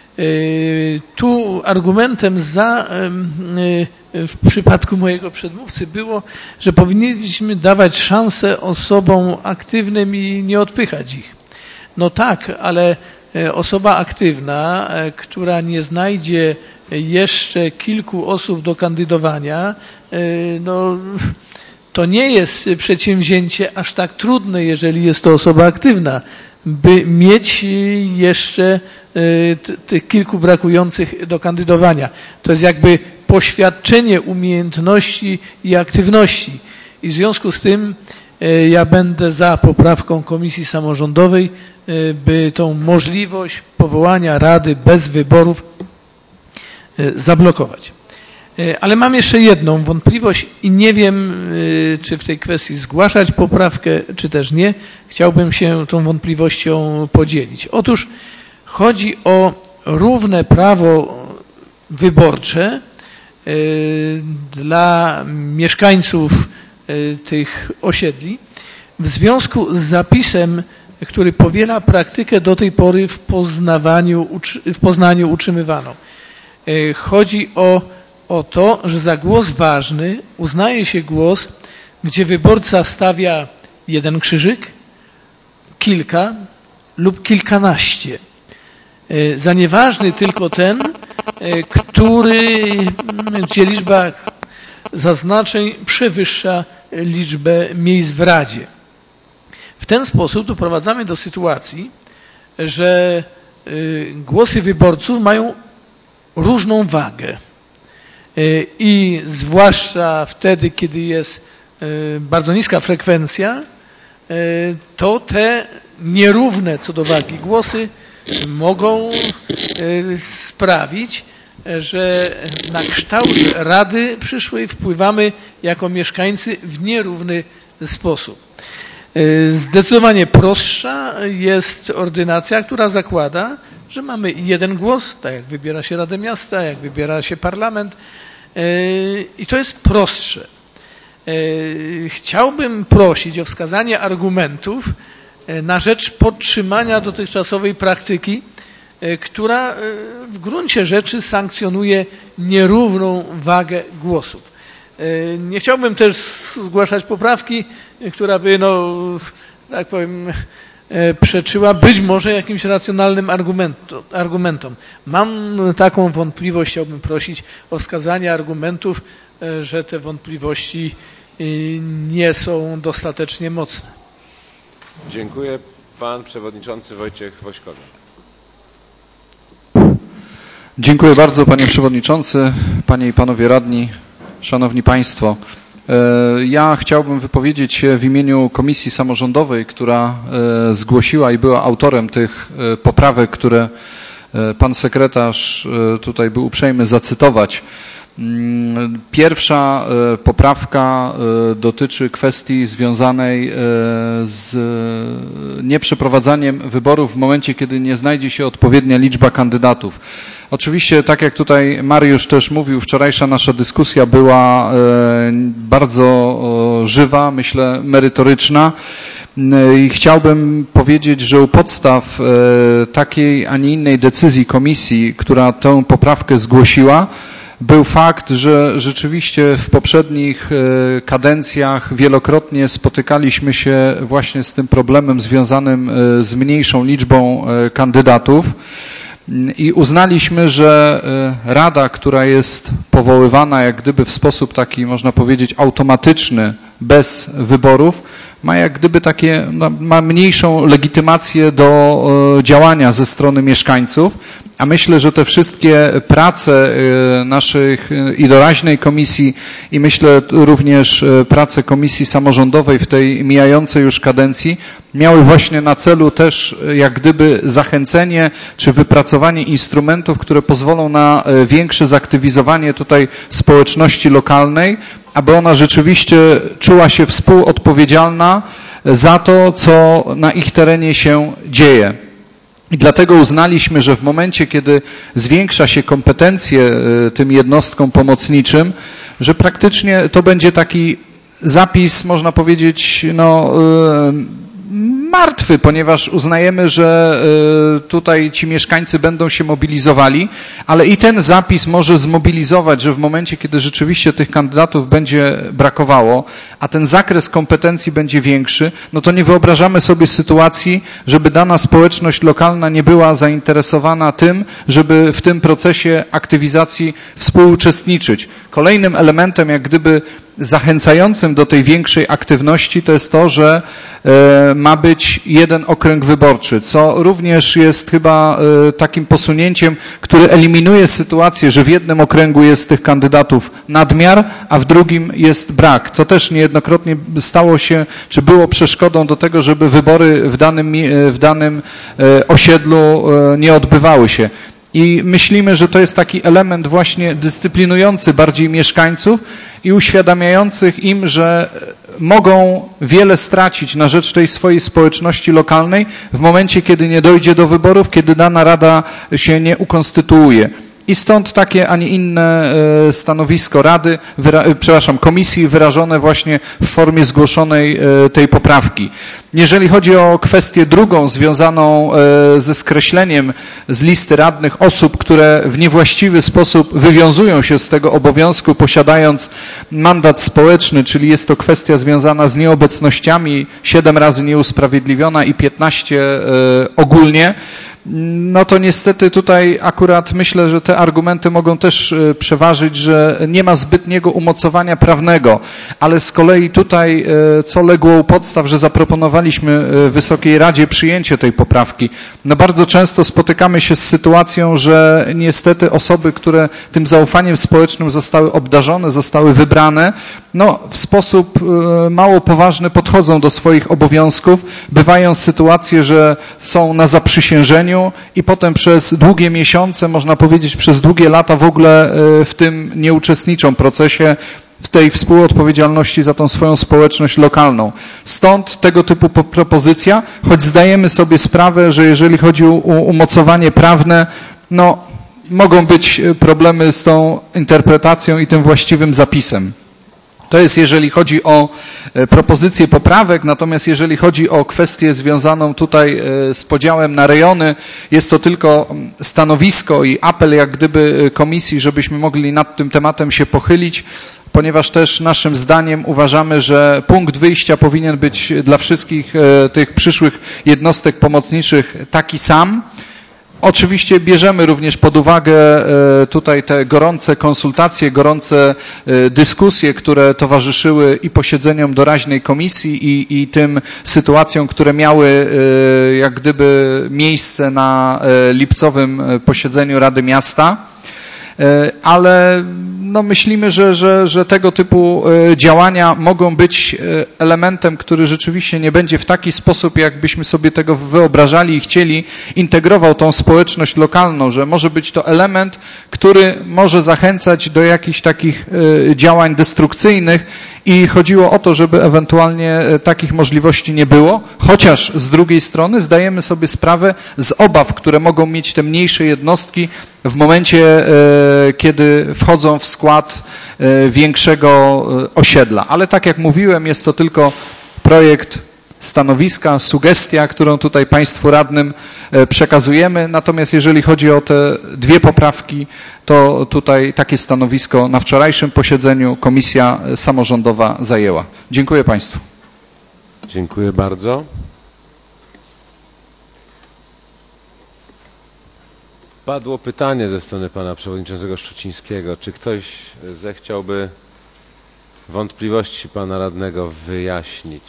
Speaker 13: Tu argumentem za w przypadku mojego przedmówcy było, że powinniśmy dawać szansę osobom aktywnym i nie odpychać ich. No tak, ale osoba aktywna, która nie znajdzie jeszcze kilku osób do kandydowania, no to nie jest przedsięwzięcie aż tak trudne, jeżeli jest to osoba aktywna, by mieć jeszcze tych kilku brakujących do kandydowania. To jest jakby poświadczenie umiejętności i aktywności. I w związku z tym ja będę za poprawką Komisji Samorządowej, by tą możliwość powołania Rady bez wyborów zablokować. Ale mam jeszcze jedną wątpliwość i nie wiem, czy w tej kwestii zgłaszać poprawkę, czy też nie. Chciałbym się tą wątpliwością podzielić. Otóż chodzi o równe prawo wyborcze dla mieszkańców tych osiedli w związku z zapisem, który powiela praktykę do tej pory w Poznawaniu, w Poznaniu utrzymywaną. Chodzi o, o to, że za głos ważny uznaje się głos, gdzie wyborca stawia jeden krzyżyk, kilka lub kilkanaście. Za nieważny tylko ten, który, gdzie liczba zaznaczeń przewyższa liczbę miejsc w Radzie. W ten sposób doprowadzamy do sytuacji, że głosy wyborców mają różną wagę i zwłaszcza wtedy, kiedy jest bardzo niska frekwencja, to te nierówne co do wagi głosy mogą sprawić, że na kształt Rady przyszłej wpływamy jako mieszkańcy w nierówny sposób. Zdecydowanie prostsza jest ordynacja, która zakłada, że mamy jeden głos, tak jak wybiera się Radę Miasta, jak wybiera się parlament i to jest prostsze. Chciałbym prosić o wskazanie argumentów na rzecz podtrzymania dotychczasowej praktyki, która w gruncie rzeczy sankcjonuje nierówną wagę głosów. Nie chciałbym też zgłaszać poprawki, która by, no, tak powiem, przeczyła być może jakimś racjonalnym argumentom. Mam taką wątpliwość, chciałbym prosić o wskazanie argumentów, że te wątpliwości nie są dostatecznie mocne.
Speaker 6: Dziękuję. Pan przewodniczący Wojciech Wośkowy.
Speaker 14: Dziękuję bardzo, panie przewodniczący, panie i panowie radni, szanowni państwo. Ja chciałbym wypowiedzieć się w imieniu Komisji Samorządowej, która zgłosiła i była autorem tych poprawek, które pan sekretarz tutaj był uprzejmy zacytować. Pierwsza poprawka dotyczy kwestii związanej z nieprzeprowadzaniem wyborów w momencie, kiedy nie znajdzie się odpowiednia liczba kandydatów. Oczywiście, tak jak tutaj Mariusz też mówił, wczorajsza nasza dyskusja była bardzo żywa, myślę merytoryczna. I chciałbym powiedzieć, że u podstaw takiej, a nie innej decyzji komisji, która tę poprawkę zgłosiła, był fakt, że rzeczywiście w poprzednich kadencjach wielokrotnie spotykaliśmy się właśnie z tym problemem związanym z mniejszą liczbą kandydatów i uznaliśmy, że Rada, która jest powoływana jak gdyby w sposób taki, można powiedzieć, automatyczny, bez wyborów, ma jak gdyby takie, no, ma mniejszą legitymację do działania ze strony mieszkańców, a myślę, że te wszystkie prace naszych i doraźnej komisji i myślę również prace komisji samorządowej w tej mijającej już kadencji miały właśnie na celu też jak gdyby zachęcenie czy wypracowanie instrumentów, które pozwolą na większe zaktywizowanie tutaj społeczności lokalnej, aby ona rzeczywiście czuła się współodpowiedzialna za to, co na ich terenie się dzieje. I dlatego uznaliśmy, że w momencie, kiedy zwiększa się kompetencje tym jednostkom pomocniczym, że praktycznie to będzie taki zapis, można powiedzieć, no, martwy, ponieważ uznajemy, że tutaj ci mieszkańcy będą się mobilizowali, ale i ten zapis może zmobilizować, że w momencie, kiedy rzeczywiście tych kandydatów będzie brakowało, a ten zakres kompetencji będzie większy, no to nie wyobrażamy sobie sytuacji, żeby dana społeczność lokalna nie była zainteresowana tym, żeby w tym procesie aktywizacji współuczestniczyć. Kolejnym elementem, jak gdyby zachęcającym do tej większej aktywności to jest to, że e, ma być jeden okręg wyborczy, co również jest chyba e, takim posunięciem, który eliminuje sytuację, że w jednym okręgu jest tych kandydatów nadmiar, a w drugim jest brak. To też niejednokrotnie stało się, czy było przeszkodą do tego, żeby wybory w danym, w danym e, osiedlu e, nie odbywały się. I myślimy, że to jest taki element właśnie dyscyplinujący bardziej mieszkańców i uświadamiających im, że mogą wiele stracić na rzecz tej swojej społeczności lokalnej w momencie, kiedy nie dojdzie do wyborów, kiedy dana rada się nie ukonstytuuje. I stąd takie, a nie inne stanowisko Rady, wyra- przepraszam, komisji wyrażone właśnie w formie zgłoszonej tej poprawki. Jeżeli chodzi o kwestię drugą związaną ze skreśleniem z listy radnych osób, które w niewłaściwy sposób wywiązują się z tego obowiązku, posiadając mandat społeczny, czyli jest to kwestia związana z nieobecnościami, siedem razy nieusprawiedliwiona i piętnaście ogólnie, no to niestety tutaj akurat myślę, że te argumenty mogą też przeważyć, że nie ma zbytniego umocowania prawnego, ale z kolei tutaj co legło u podstaw, że zaproponowaliśmy Wysokiej Radzie przyjęcie tej poprawki. No bardzo często spotykamy się z sytuacją, że niestety osoby, które tym zaufaniem społecznym zostały obdarzone, zostały wybrane, no w sposób mało poważny podchodzą do swoich obowiązków. Bywają sytuacje, że są na zaprzysiężeniu i potem przez długie miesiące, można powiedzieć przez długie lata w ogóle w tym nie uczestniczą procesie, w tej współodpowiedzialności za tą swoją społeczność lokalną. Stąd tego typu propozycja, choć zdajemy sobie sprawę, że jeżeli chodzi o umocowanie prawne, no mogą być problemy z tą interpretacją i tym właściwym zapisem. To jest jeżeli chodzi o propozycje poprawek, natomiast jeżeli chodzi o kwestię związaną tutaj z podziałem na rejony, jest to tylko stanowisko i apel jak gdyby komisji, żebyśmy mogli nad tym tematem się pochylić, ponieważ też naszym zdaniem uważamy, że punkt wyjścia powinien być dla wszystkich tych przyszłych jednostek pomocniczych taki sam. Oczywiście bierzemy również pod uwagę tutaj te gorące konsultacje, gorące dyskusje, które towarzyszyły i posiedzeniom doraźnej komisji i, i tym sytuacjom, które miały jak gdyby miejsce na lipcowym posiedzeniu Rady Miasta. ale no myślimy, że, że, że tego typu działania mogą być elementem, który rzeczywiście nie będzie w taki sposób, jakbyśmy sobie tego wyobrażali i chcieli, integrował tą społeczność lokalną, że może być to element, który może zachęcać do jakichś takich działań destrukcyjnych i chodziło o to, żeby ewentualnie takich możliwości nie było, chociaż z drugiej strony zdajemy sobie sprawę z obaw, które mogą mieć te mniejsze jednostki w momencie, kiedy wchodzą w skład większego osiedla. Ale tak jak mówiłem, jest to tylko projekt stanowiska, sugestia, którą tutaj Państwu radnym przekazujemy. Natomiast jeżeli chodzi o te dwie poprawki, to tutaj takie stanowisko na wczorajszym posiedzeniu Komisja Samorządowa zajęła. Dziękuję Państwu.
Speaker 6: Dziękuję bardzo. Padło pytanie ze strony pana przewodniczącego Szczucińskiego. Czy ktoś zechciałby wątpliwości pana radnego wyjaśnić?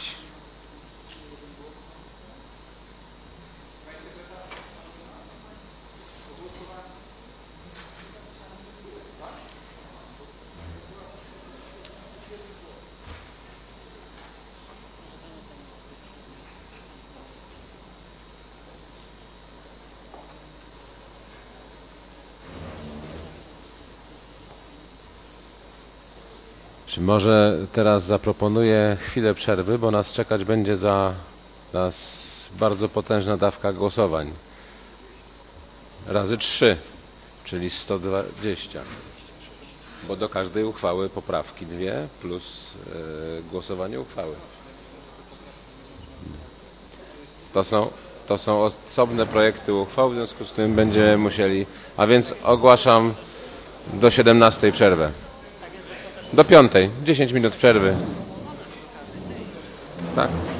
Speaker 6: Czy może teraz zaproponuję chwilę przerwy, bo nas czekać będzie za nas bardzo potężna dawka głosowań. Razy trzy, czyli sto dwadzieścia. Bo do każdej uchwały poprawki dwie plus yy, głosowanie uchwały. To są, to są osobne projekty uchwał, w związku z tym będziemy musieli, a więc ogłaszam do siedemnastej przerwę. Do piątej, dziesięć minut przerwy. Tak.